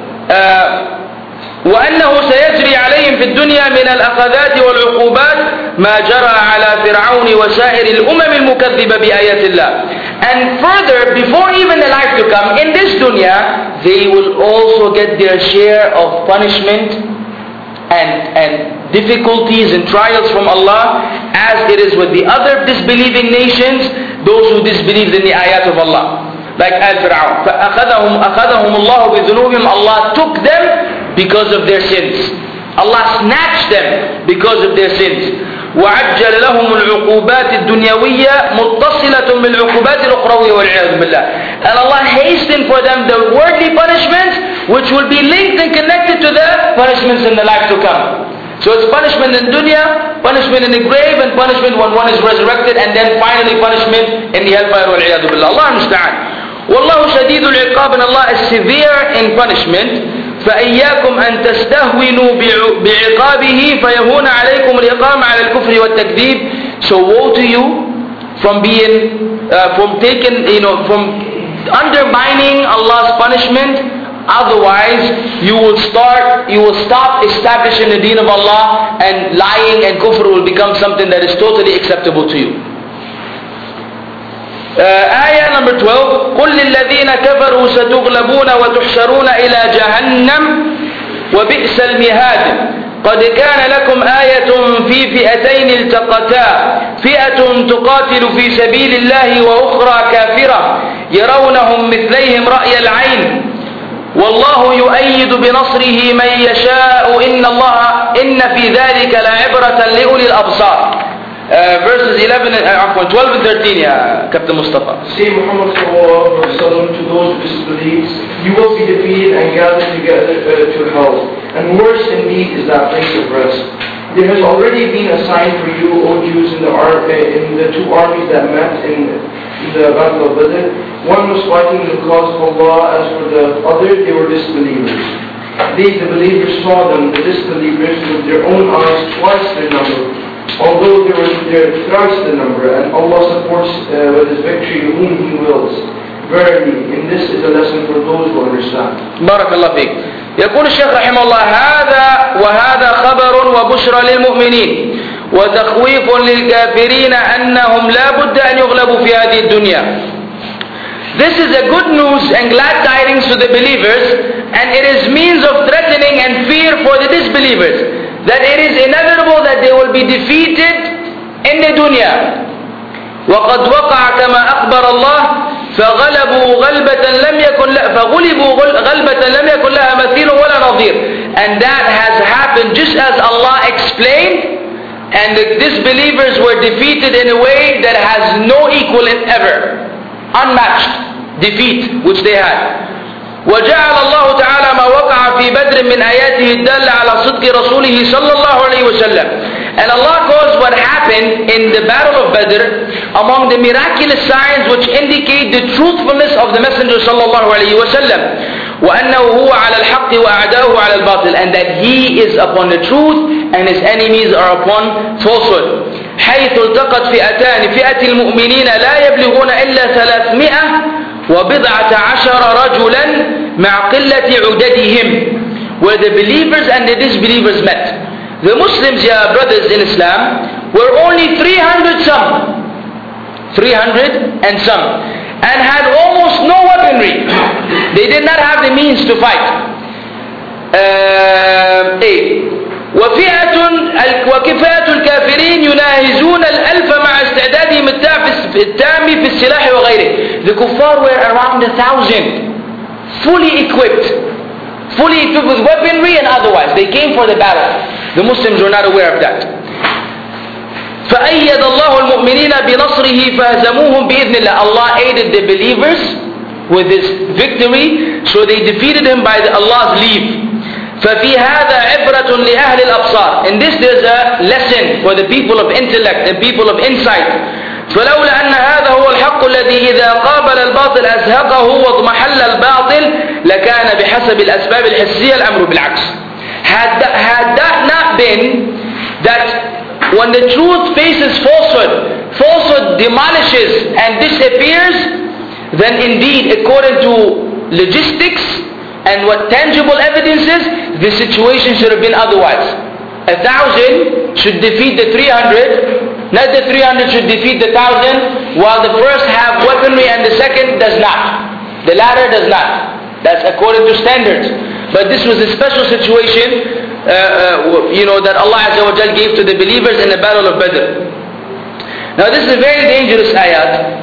وأنه سيجري عليهم في الدنيا من الأخذات والعقوبات ما جرى على فرعون وسائر الأمم المكذبة بآيات الله. And further, before even the life to come, in this dunya, they will also get their share of punishment and difficulties and trials from Allah, as it is with the other disbelieving nations, those who disbelieved in the ayat of Allah, like Al-Fir'aun. فَأَخَذَهُمُ اللَّهُ بِذُنُوبِهِمْ, Allah took them because of their sins. Allah snatched them because of their sins. وَعَجَّلَ لَهُمُ الْعُقُوبَاتِ الدُّنْيَوِيَّةِ مُتَّصِلَةٌ بِالْعُقُوبَاتِ الْأُخْرَوِيَّةِ وَالْعِيَاذُ بِاللَّهِ. And Allah hastened for them the worldly punishments, which will be linked and connected to the punishments in the life to come. So it's punishment in dunya, punishment in the grave, and punishment when one is resurrected, and then finally punishment in the hellfire. وَالْعِيَاذُ بِاللَّهِ. Allah musta'an. وَاللَّهُ شَدِيدُ الْعِقَابِ, and Allah is severe in punishment. فإياكم أن تستهونوا بعقابه فيهون عليكم الإقامة على الكفر والتكذيب. So woe to you from undermining Allah's punishment. Otherwise, you will stop establishing the deen of Allah, and lying and kufr will become something that is totally acceptable to you. آية number 12. قل للذين كفروا ستغلبون وتحشرون إلى جهنم وبئس المهاد. قد كان لكم آية في فئتين التقتا فئة تقاتل في سبيل الله وأخرى كافرة يرونهم مثليهم رأي العين والله يؤيد بنصره من يشاء إن في ذلك لعبرة لأولي الأبصار. Verses 12 and 13, Captain Mustafa. Say Muhammad sallallahu alaihi wasallam to those who disbelieve, you will be defeated and gathered together to hell. And worse indeed is that place of rest. There has already been a sign for you, O Jews, in the two armies that met in the Battle of Badr. One was fighting in the cause of Allah, as for the other, they were disbelievers. They, the believers, saw them, the disbelievers, with their own eyes twice their number, although they were thrice the number, and Allah supports with His victory whom He wills. Verily, in this is a lesson for those who understand. بارك الله فيك. يقول الشيخ رحمه الله: هذا وهذا خبر وبشرى للمؤمنين وتخويف للكافرين أنهم لا بد أن يغلبوا في هذه الدنيا. This is a good news and glad tidings to the believers, and it is means of threatening and fear for the disbelievers, that it is inevitable that they will be defeated in the dunya. وقد وقع كما أخبر الله فغلبوا غلبة لم يكن لها مثيل ولا نظير. And that has happened just as Allah explained, and the disbelievers were defeated in a way that has no equal in ever, unmatched defeat which they had. وجعل الله تعالى ما وقع في بدر من آياته الدالة على صدق رسوله صلى الله عليه وسلم. And Allah calls what happened in the battle of Badr among the miraculous signs which indicate the truthfulness of the Messenger صلى الله عليه وسلم. وأنه هو على الحق وأعداؤه على الباطل, and that he is upon the truth and his enemies are upon falsehood. حيث التقت فئتان: فئة المؤمنين لا يبلغون إلا 310 رجلا مع قلة عددهم, where the believers and the disbelievers met. The Muslims, yeah, brothers in Islam, were only 300 and some, and had almost no weaponry. They did not have the means to fight. وكفاية الكافرين يناهزون الألف مع استعدادهم التام في السلاح وغيره. The kuffar were around 1,000, fully equipped with weaponry and otherwise. They came for the battle. The Muslims were not aware of that. فأيد الله المؤمنين بنصره فهزموهم بإذن الله. Allah aided the believers with His victory, so they defeated him by Allah's leave. ففي هذا عبرة لأهل الأبصار. In this there's a lesson for the people of intellect and people of insight. فلولا أن هذا هو الحق الذي إذا قابل الباطل أزهقه واضمحل الباطل لكان بحسب الأسباب الحسية الأمر بالعكس. Had that not been that when the truth faces falsehood demolishes and disappears, then indeed according to logistics and what tangible evidence is, the situation should have been otherwise. 1,000 should defeat the 300, not the 300 should defeat the 1,000, while the first have weaponry and the second does not. The latter does not. That's according to standards. But this was a special situation, that Allah Azza wa Jal gave to the believers in the battle of Badr. Now this is a very dangerous ayat,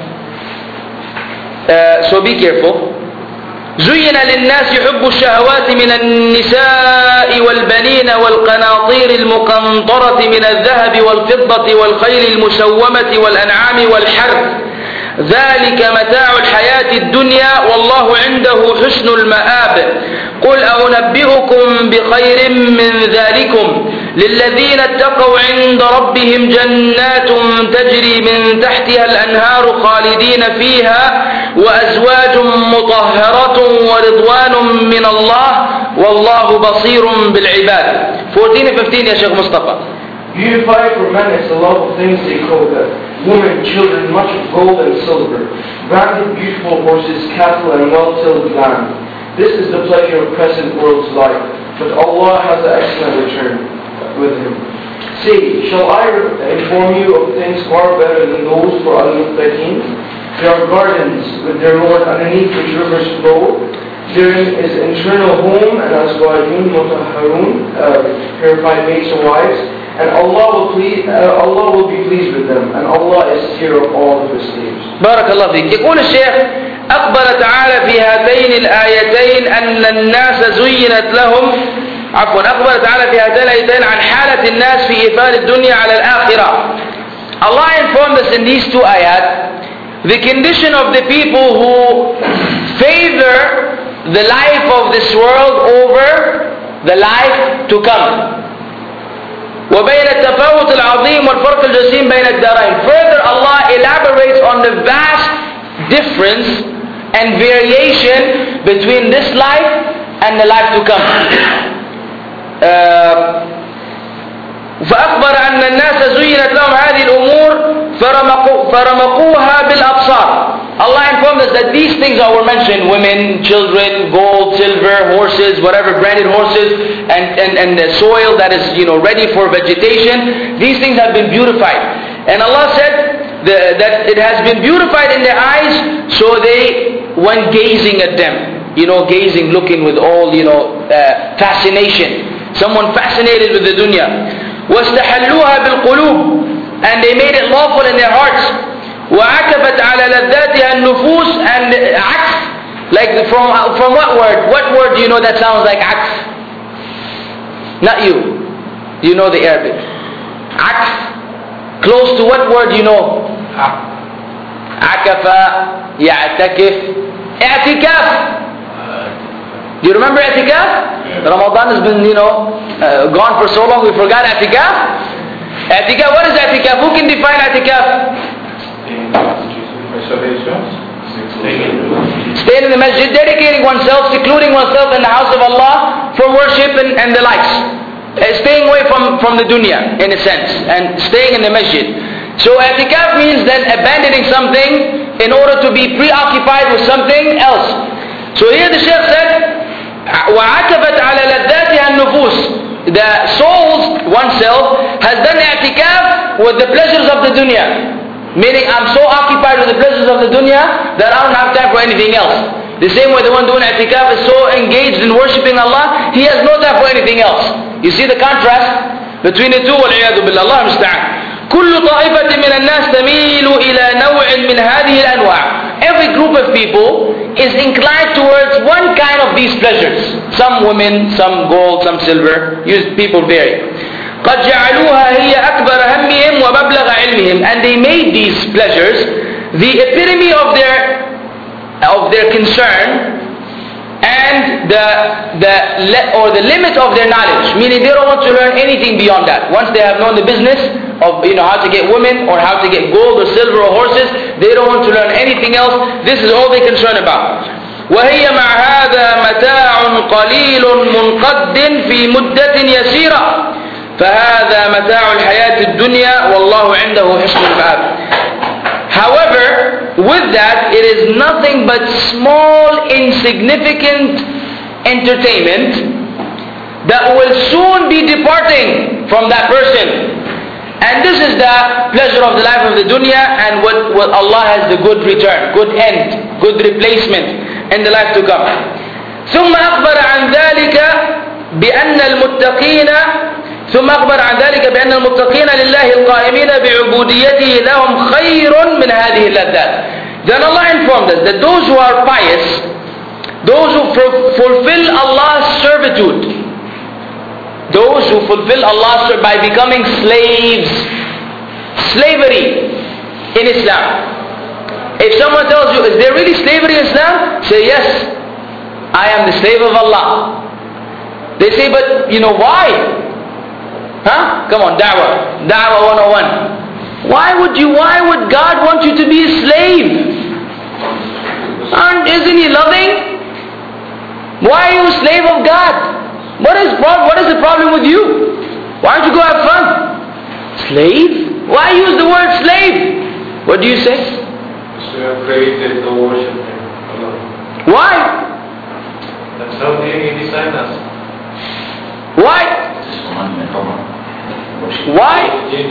so be careful. زين للناس حب الشهوات من النساء والبنين والقناطير المقنطرة من الذهب والفضة والخيل المسومة والأنعام والحرث ذلك متاع الحياة الدنيا والله عنده حسن المآب قل أنبئكم بخير من ذلكم للذين اتقوا عند ربهم جنات تجري من تحتها الأنهار خالدين فيها وأزواج مطهرة ورضوان من الله والله بصير بالعباد. 14 and 15 يا شيخ مصطفى. Beautify for men is the love of things they covet, women, children, much of gold and silver, branded beautiful horses, cattle, and well-tilled land. This is the pleasure of present world's life, but Allah has an excellent return with Him. Say, shall I inform you of things far better than those for al-muttaqeen? There are gardens with their Lord underneath which rivers flow. Therein is internal home and azwajun mutahharun, purified mates and wives. And Allah will be pleased with them, and Allah is seer of all of His slaves. بارك الله فيك. يقول الشيخ أخبر تعالى في هاتين الآيتين أن الناس زينت لهم أخبر تعالى في هاتين الآيتين عن حالة الناس في إيثار الدنيا على الآخرة. Allah informed us in these two ayat the condition of the people who favor the life of this world over the life to come. وبين التفاوت العظيم والفرق الجسيم بين الدارين. Further, Allah elaborates on the vast difference and variation between this life and the life to come. فأخبر أن الناس زينت لهم هذه الأمور فرمقوها بالأبصار. Allah informed us that these things that were mentioned, women, children, gold, silver, horses, whatever, branded horses, and the soil that is, ready for vegetation, these things have been beautified. And Allah said that it has been beautified in their eyes, so they went gazing at them. Gazing, looking with all, fascination. Someone fascinated with the dunya. وَاسْتَحَلُّوهَا بِالْقُلُوبِ, and they made it lawful in their hearts. وَعَكَفَتْ عَلَى لَذَّاتِهَا النُّفُوسِ, and عَكْف, like from what word? What word do you know that sounds like عَكْف? Not you. You know the Arabic. عَكْف. Close to what word you know? عَكَفَ, يَعْتَكِفْ, اعتكاف. Do you remember i'tikaf? Ramadan has been, gone for so long we forgot i'tikaf. I'tikaf, what is i'tikaf? Who can define i'tikaf? Staying in the masjid, dedicating oneself, secluding oneself in the house of Allah for worship and the likes. Staying away from the dunya, in a sense, and staying in the masjid. So i'tikaf means then abandoning something in order to be preoccupied with something else. So here the Shaykh said, وَعَكَفَتْ عَلَى لَذَّاتِهَا النُّفُوسِ, the souls, oneself, has done i'tikaf with the pleasures of the dunya. Meaning, I'm so occupied with the pleasures of the dunya that I don't have time for anything else. The same way the one doing i'tikaf is so engaged in worshipping Allah, he has no time for anything else. You see the contrast between the two? وَالْعِيَاذُ بِاللَّهِ. Allah musta'an. كل طائفة من الناس تميل إلى نوع من هذه الأنواع. Every group of people is inclined towards one kind of these pleasures. Some women, some gold, some silver. People vary. قد جعلوها هي أكبر همهم ومبلغ علمهم, and they made these pleasures the epitome of their concern and the limit of their knowledge. Meaning they don't want to learn anything beyond that. Once they have known the business of how to get women or how to get gold or silver or horses, they don't want to learn anything else. This is all they're concerned about. وهي مع هذا متاع قليل منقد في مدة يسيرة فهذا متاع الحياة الدنيا والله عنده حسن المآب. However, with that, it is nothing but small, insignificant entertainment that will soon be departing from that person. And this is the pleasure of the life of the dunya, and what Allah has the good return, good end, good replacement in the life to come. ثم أخبر عن ذلك بأن المتقين لله القائمين بعبوديته لهم خير من هذه اللذات. Then Allah informed us that those who are pious, those who fulfill Allah's servitude, those who fulfill Allah's by becoming slaves, slavery in Islam. If someone tells you, is there really slavery in Islam? Say, yes, I am the slave of Allah. They say, but why? Come on, Da'wah 101. Why would God want you to be a slave? Isn't He loving? Why are you a slave of God? What is the problem with you? Why don't you go have fun? Slave? Why use the word slave? What do you say? Because we are created to worship Him. Why? That's how He designed us. Why? Why?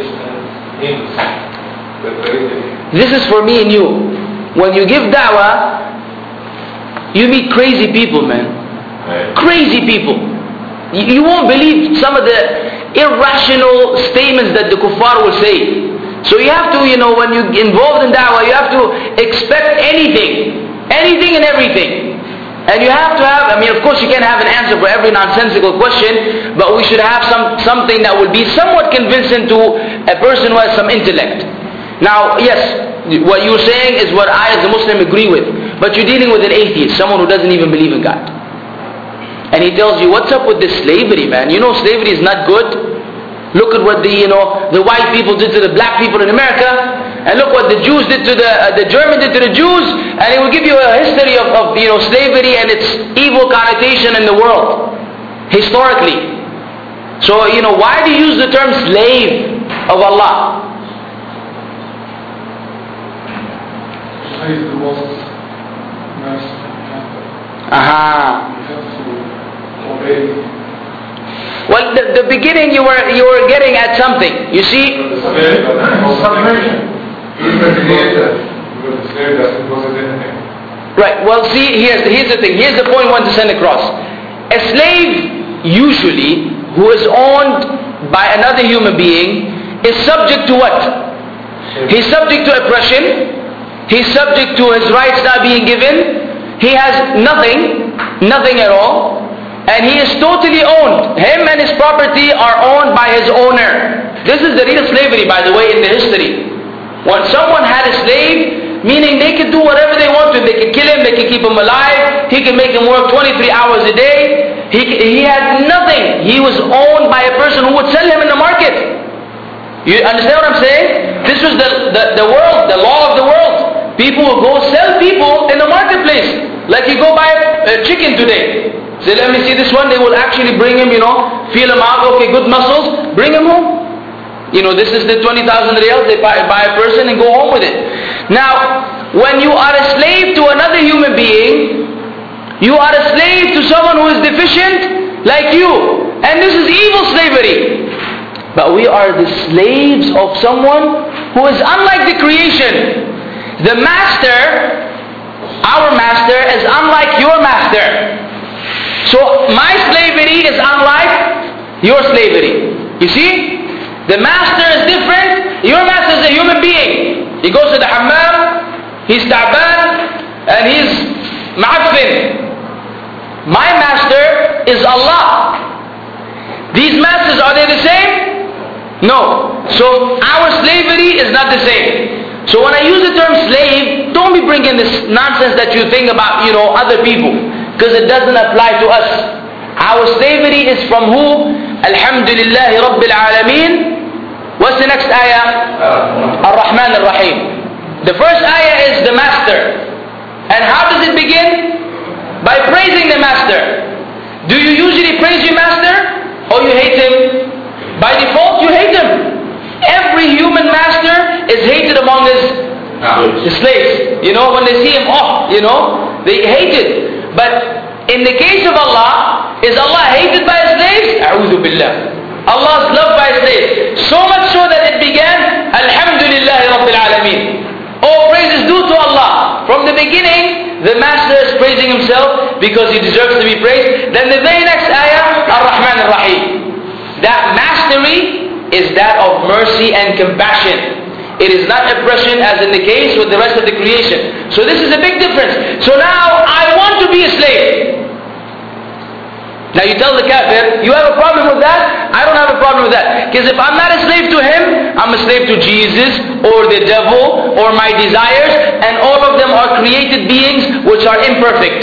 This is for me and you. When you give da'wah, you meet crazy people, man. Crazy people. You won't believe some of the irrational statements that the kuffar will say. So you have to, when you're involved in da'wah, you have to expect anything and everything. And you have to have, of course you can't have an answer for every nonsensical question, but we should have something that will be somewhat convincing to a person who has some intellect. Now, yes, what you're saying is what I as a Muslim agree with. but you're dealing with an atheist, someone who doesn't even believe in God. And he tells you, what's up with this slavery, man? You know slavery is not good. Look at what the white people did to the black people in America, and look what the Jews did to the Germans did to the Jews, and it will give you a history of slavery and its evil connotation in the world, historically. So, why do you use the term slave of Allah? He is the most master. Aha. You have to obey. Well, the beginning you were getting at something. You see? Submission. He is the creator. Because the slave doesn't possess anything. Right. Well, see, here's the thing. Here's the point I want to send across. A slave, usually, who is owned by another human being, is subject to what? He's subject to oppression. He's subject to his rights not being given. He has nothing at all. And he is totally owned. Him and his property are owned by his owner. This is the real slavery, by the way, in the history. When someone had a slave, meaning they could do whatever they want to. They could kill him, they could keep him alive, he could make him work 23 hours a day. He had nothing. He was owned by a person who would sell him in the market. You understand what I'm saying? This was the world, the law of the world. People will go sell people in the marketplace. Like you go buy a chicken today. Say, let me see this one. They will actually bring him, feel him out. Okay, good muscles. Bring him home. This is the 20,000 riyals. They buy a person and go home with it. Now, when you are a slave to another human being, you are a slave to someone who is deficient like you. And this is evil slavery. But we are the slaves of someone who is unlike the creation. The master, our master, is unlike your master. So my slavery is unlike your slavery. You see? The master is different. Your master is a human being. He goes to the hammam, he's ta'ban, and he's ma'afin. My master is Allah. These masters, are they the same? No. So our slavery is not the same. So when I use the term slave, don't be bringing this nonsense that you think about, other people. Because it doesn't apply to us. Our slavery is from who? Alhamdulillahi Rabbil Alameen. What's the next ayah? Ar-Rahman Ar-Rahim. The first ayah is the master. And how does it begin? By praising the master. Do you usually praise your master? Or you hate him? By default, you hate him. Every human master is hated among his slaves. When they see him off, they hate it. But in the case of Allah, is Allah hated by his slaves? A'udhu billah. Allah is loved by his slaves. So much so that it began, Alhamdulillahi Rabbil Alameen. All praise is due to Allah. From the beginning, the master is praising himself because he deserves to be praised. Then the very next ayah, Ar-Rahman Ar-Rahim. That mastery is that of mercy and compassion. It is not oppression as in the case with the rest of the creation. So this is a big difference. So now I want to be a slave. Now you tell the kafir, you have a problem with that? I don't have a problem with that. Because if I'm not a slave to him, I'm a slave to Jesus or the devil or my desires, and all of them are created beings which are imperfect.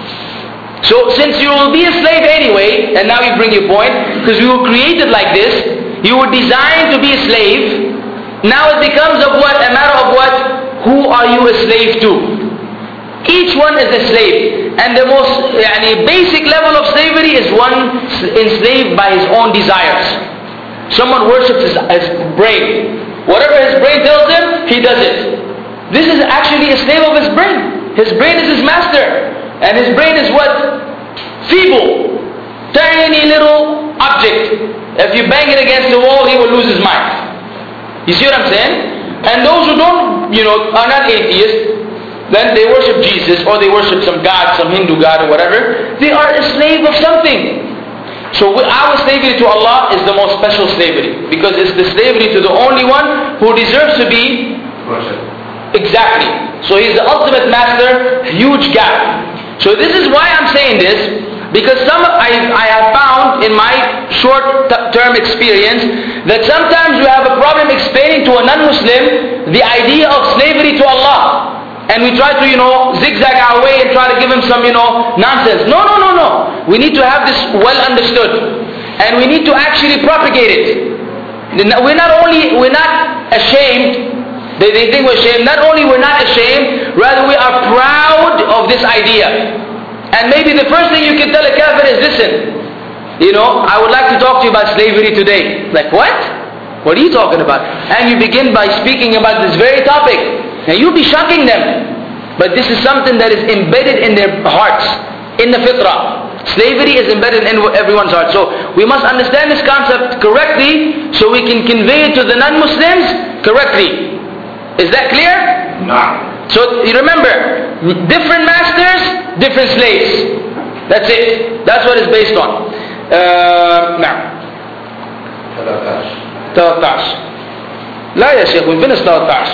So since you will be a slave anyway, and now you bring your point, because we were created like this, you were designed to be a slave. Now it becomes of what? A matter of what? Who are you a slave to? Each one is a slave. And the most basic level of slavery is one enslaved by his own desires. Someone worships his brain. Whatever his brain tells him, he does it. This is actually a slave of his brain. His brain is his master. And his brain is what? Feeble. Tiny little object. If you bang it against the wall, he will lose his mind. You see what I'm saying? And those who don't, are not atheists, then they worship Jesus or they worship some god, some Hindu god or whatever. They are a slave of something. So our slavery to Allah is the most special slavery, because it's the slavery to the only one who deserves to be worshipped. Exactly. So He's the ultimate master. Huge gap. So this is why I'm saying this. Because I have found in my short-term experience that sometimes you have a problem explaining to a non-Muslim the idea of slavery to Allah. and we try to, zigzag our way and try to give him some, nonsense. No. We need to have this well understood, and we need to actually propagate it. We're not ashamed. They think we're ashamed. Not only we're not ashamed, rather we are proud of this idea. And maybe the first thing you can tell a kafir is, listen, I would like to talk to you about slavery today. Like, what? What are you talking about? And you begin by speaking about this very topic. Now you'll be shocking them. But this is something that is embedded in their hearts, in the fitrah. Slavery is embedded in everyone's heart. So we must understand this concept correctly so we can convey it to the non-Muslims correctly. Is that clear? No. So you remember, different masters, different slaves. That's it. That's what it's based on. Now. 13. لا يا شيخ, we finished 13.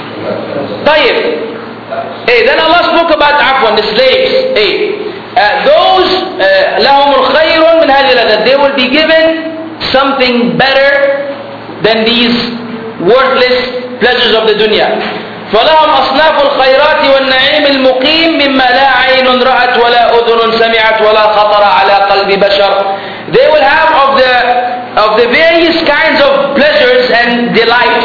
طيب. Hey, then Allah spoke about the slaves. Hey, those لهم الخير من هذه الأذى. They will be given something better than these worthless pleasures of the dunya. فلهم أصناف الخيرات والنعيم المقيم مما لا عين رأت ولا أذن سمعت ولا خطر على قلب بشر. They will have of the various kinds of pleasures and delight,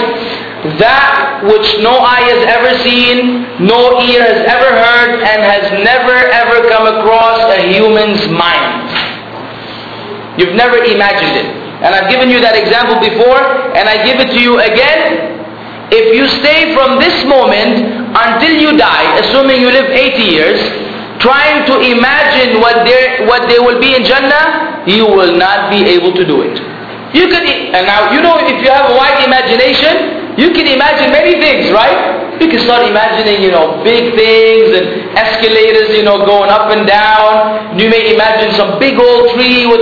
that which no eye has ever seen, no ear has ever heard, and has never ever come across a human's mind. You've never imagined it. And I've given you that example before, and I give it to you again. If you stay from this moment until you die, assuming you live 80 years, trying to imagine what they will be in Jannah, you will not be able to do it. You could, and now if you have a wide imagination, you can imagine many things, right? You can start imagining, big things and escalators, going up and down. You may imagine some big old tree with,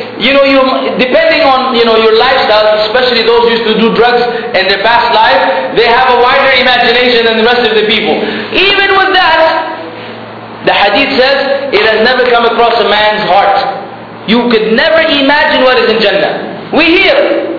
depending on, your lifestyle, especially those who used to do drugs in their past life, they have a wider imagination than the rest of the people. Even with that, the hadith says, it has never come across a man's heart. You could never imagine what is in Jannah. We hear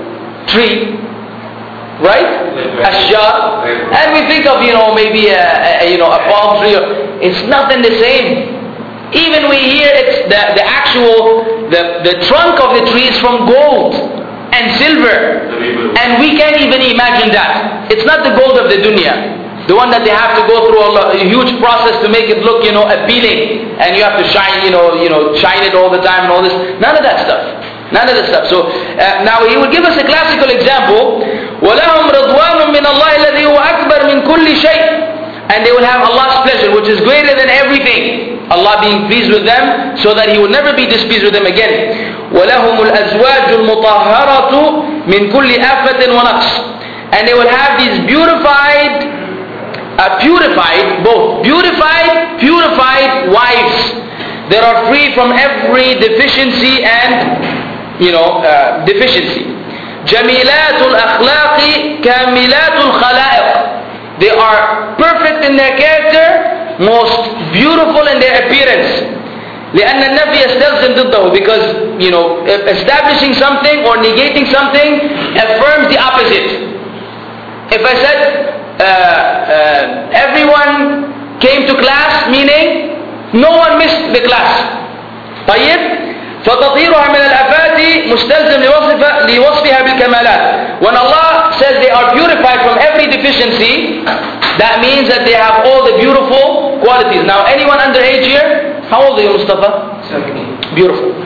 tree, right? Ashjar, and we think of maybe a palm tree. It's nothing the same. Even we hear it's the actual the trunk of the tree is from gold and silver, and we can't even imagine that. It's not the gold of the dunya, the one that they have to go through a huge process to make it look appealing, and you have to shine shine it all the time and all this. None of that stuff. None of the stuff. So now he will give us a classical example. وَلَهُمْ رَضْوَانٌ مِّنَ اللَّهِ الَّذِي هُوَ أَكْبَرُ مِنْ كُلِّ شَيْءٍ. And they will have Allah's pleasure, which is greater than everything. Allah being pleased with them, so that He will never be displeased with them again. وَلَهُمُ الْأَزْوَاجُ الْمُطَهَّرَةُ مِنْ كُلِّ آفَةٍ وَنَقْصٍ. And they will have these purified wives that are free from every deficiency and deficiency. جميلات الأخلاق كاملات الخلائق. They are perfect in their character, most beautiful in their appearance. لأن النفي يستلزم ضده, because establishing something or negating something affirms the opposite. If I said everyone came to class, meaning no one missed the class. طيب فَتَطْهِيرُهَا مِنَ الْأَفَاتِ مُسْتَلْزِمْ لِوَصْفِهَا بِالْكَمَالَاتِ. When Allah says they are purified from every deficiency, that means that they have all the beautiful qualities. Now anyone underage here? How old are you, Mustafa? 17. Beautiful.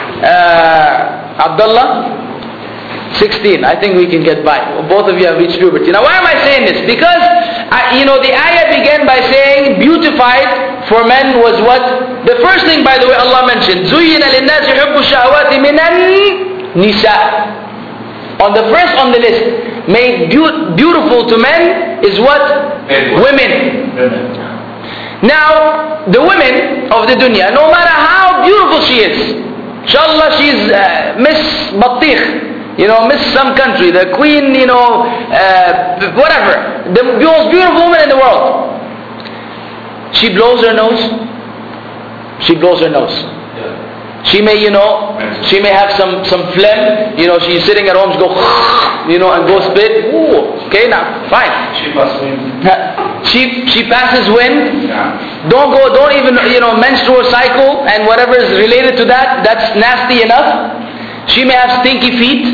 Abdullah? 16. I think we can get by. Both of you have reached puberty. Now why am I saying this? Because the ayah began by saying beautified for men was what? The first thing, by the way, Allah mentioned, زُيِّنَ لِلنَّاسِ حُبُّ الشَّهَوَاتِ مِنَ النِّسَاءِ. On the first on the list, made beautiful to men is what? Women. Now, the women of the dunya, no matter how beautiful she is, inshallah she's Miss Battikh, Miss some country, the queen, whatever, the most beautiful woman in the world. She blows her nose. She blows her nose. Yeah. She may, she may have some phlegm. She's sitting at home, she go, and go spit. Ooh, okay, now, fine. She must win. she passes wind. Don't even, menstrual cycle and whatever is related to that, that's nasty enough. She may have stinky feet.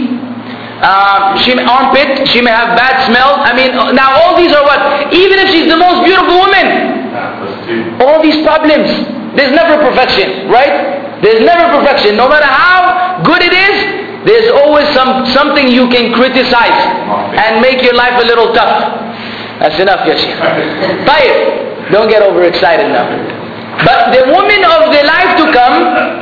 She may armpit. She may have bad smell. I mean, now all these are what? Even if she's the most beautiful woman, all these problems. There's never perfection, right? There's never perfection. No matter how good it is, there's always something you can criticize and make your life a little tough. That's enough, ya Shaykh. Tayyib. Don't get overexcited now. But the women of the life to come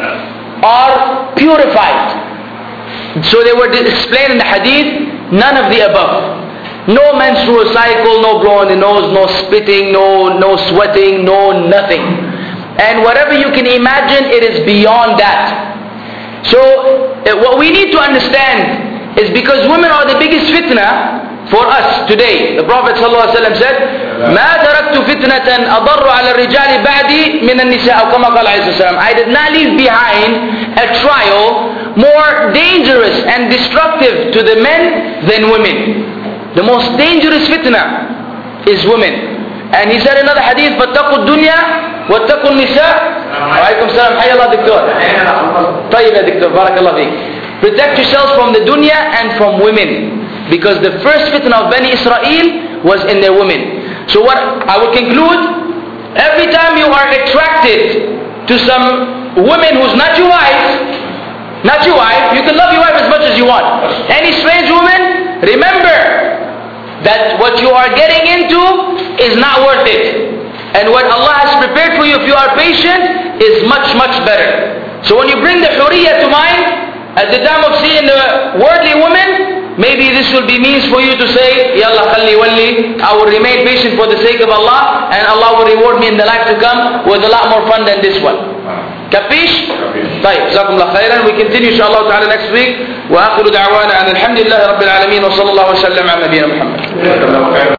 are purified. So they were explained in the hadith, none of the above. No menstrual cycle, no blowing the nose, no spitting, no sweating, no nothing. And whatever you can imagine, it is beyond that. So what we need to understand is because women are the biggest fitna for us today. The Prophet ﷺ said, "ما تركت فتنة أضر على الرجال بعدي من النساء." أو كما قال عليه الصلاة والسلام. I did not leave behind a trial more dangerous and destructive to the men than women. The most dangerous fitna is women. And he said in another hadith, فَاتَّقُوا الدُّنْيا وَاتَّقُوا النِّسَاء. وعليكم السلام. حيا الله دكتور. طيب يا دكتور. بارك الله فيك. Protect yourselves from the dunya and from women. Because the first fitna of Bani Israel was in their women. So what I will conclude, every time you are attracted to some woman who's not your wife, you can love your wife as much as you want. Any strange woman, remember that what you are getting into is not worth it. And what Allah has prepared for you if you are patient is much, much better. So when you bring the huriyah to mind, at the time of seeing the worldly woman, maybe this will be means for you to say, Yalla khalli walli, I will remain patient for the sake of Allah, and Allah will reward me in the life to come with a lot more fun than this one. Capish? طيب جزاكم الله خيرا. We continue inshallah ta'ala next week. وآخر دعوانا أن الحمد لله رب العالمين وصلى الله وسلم على نبينا محمد.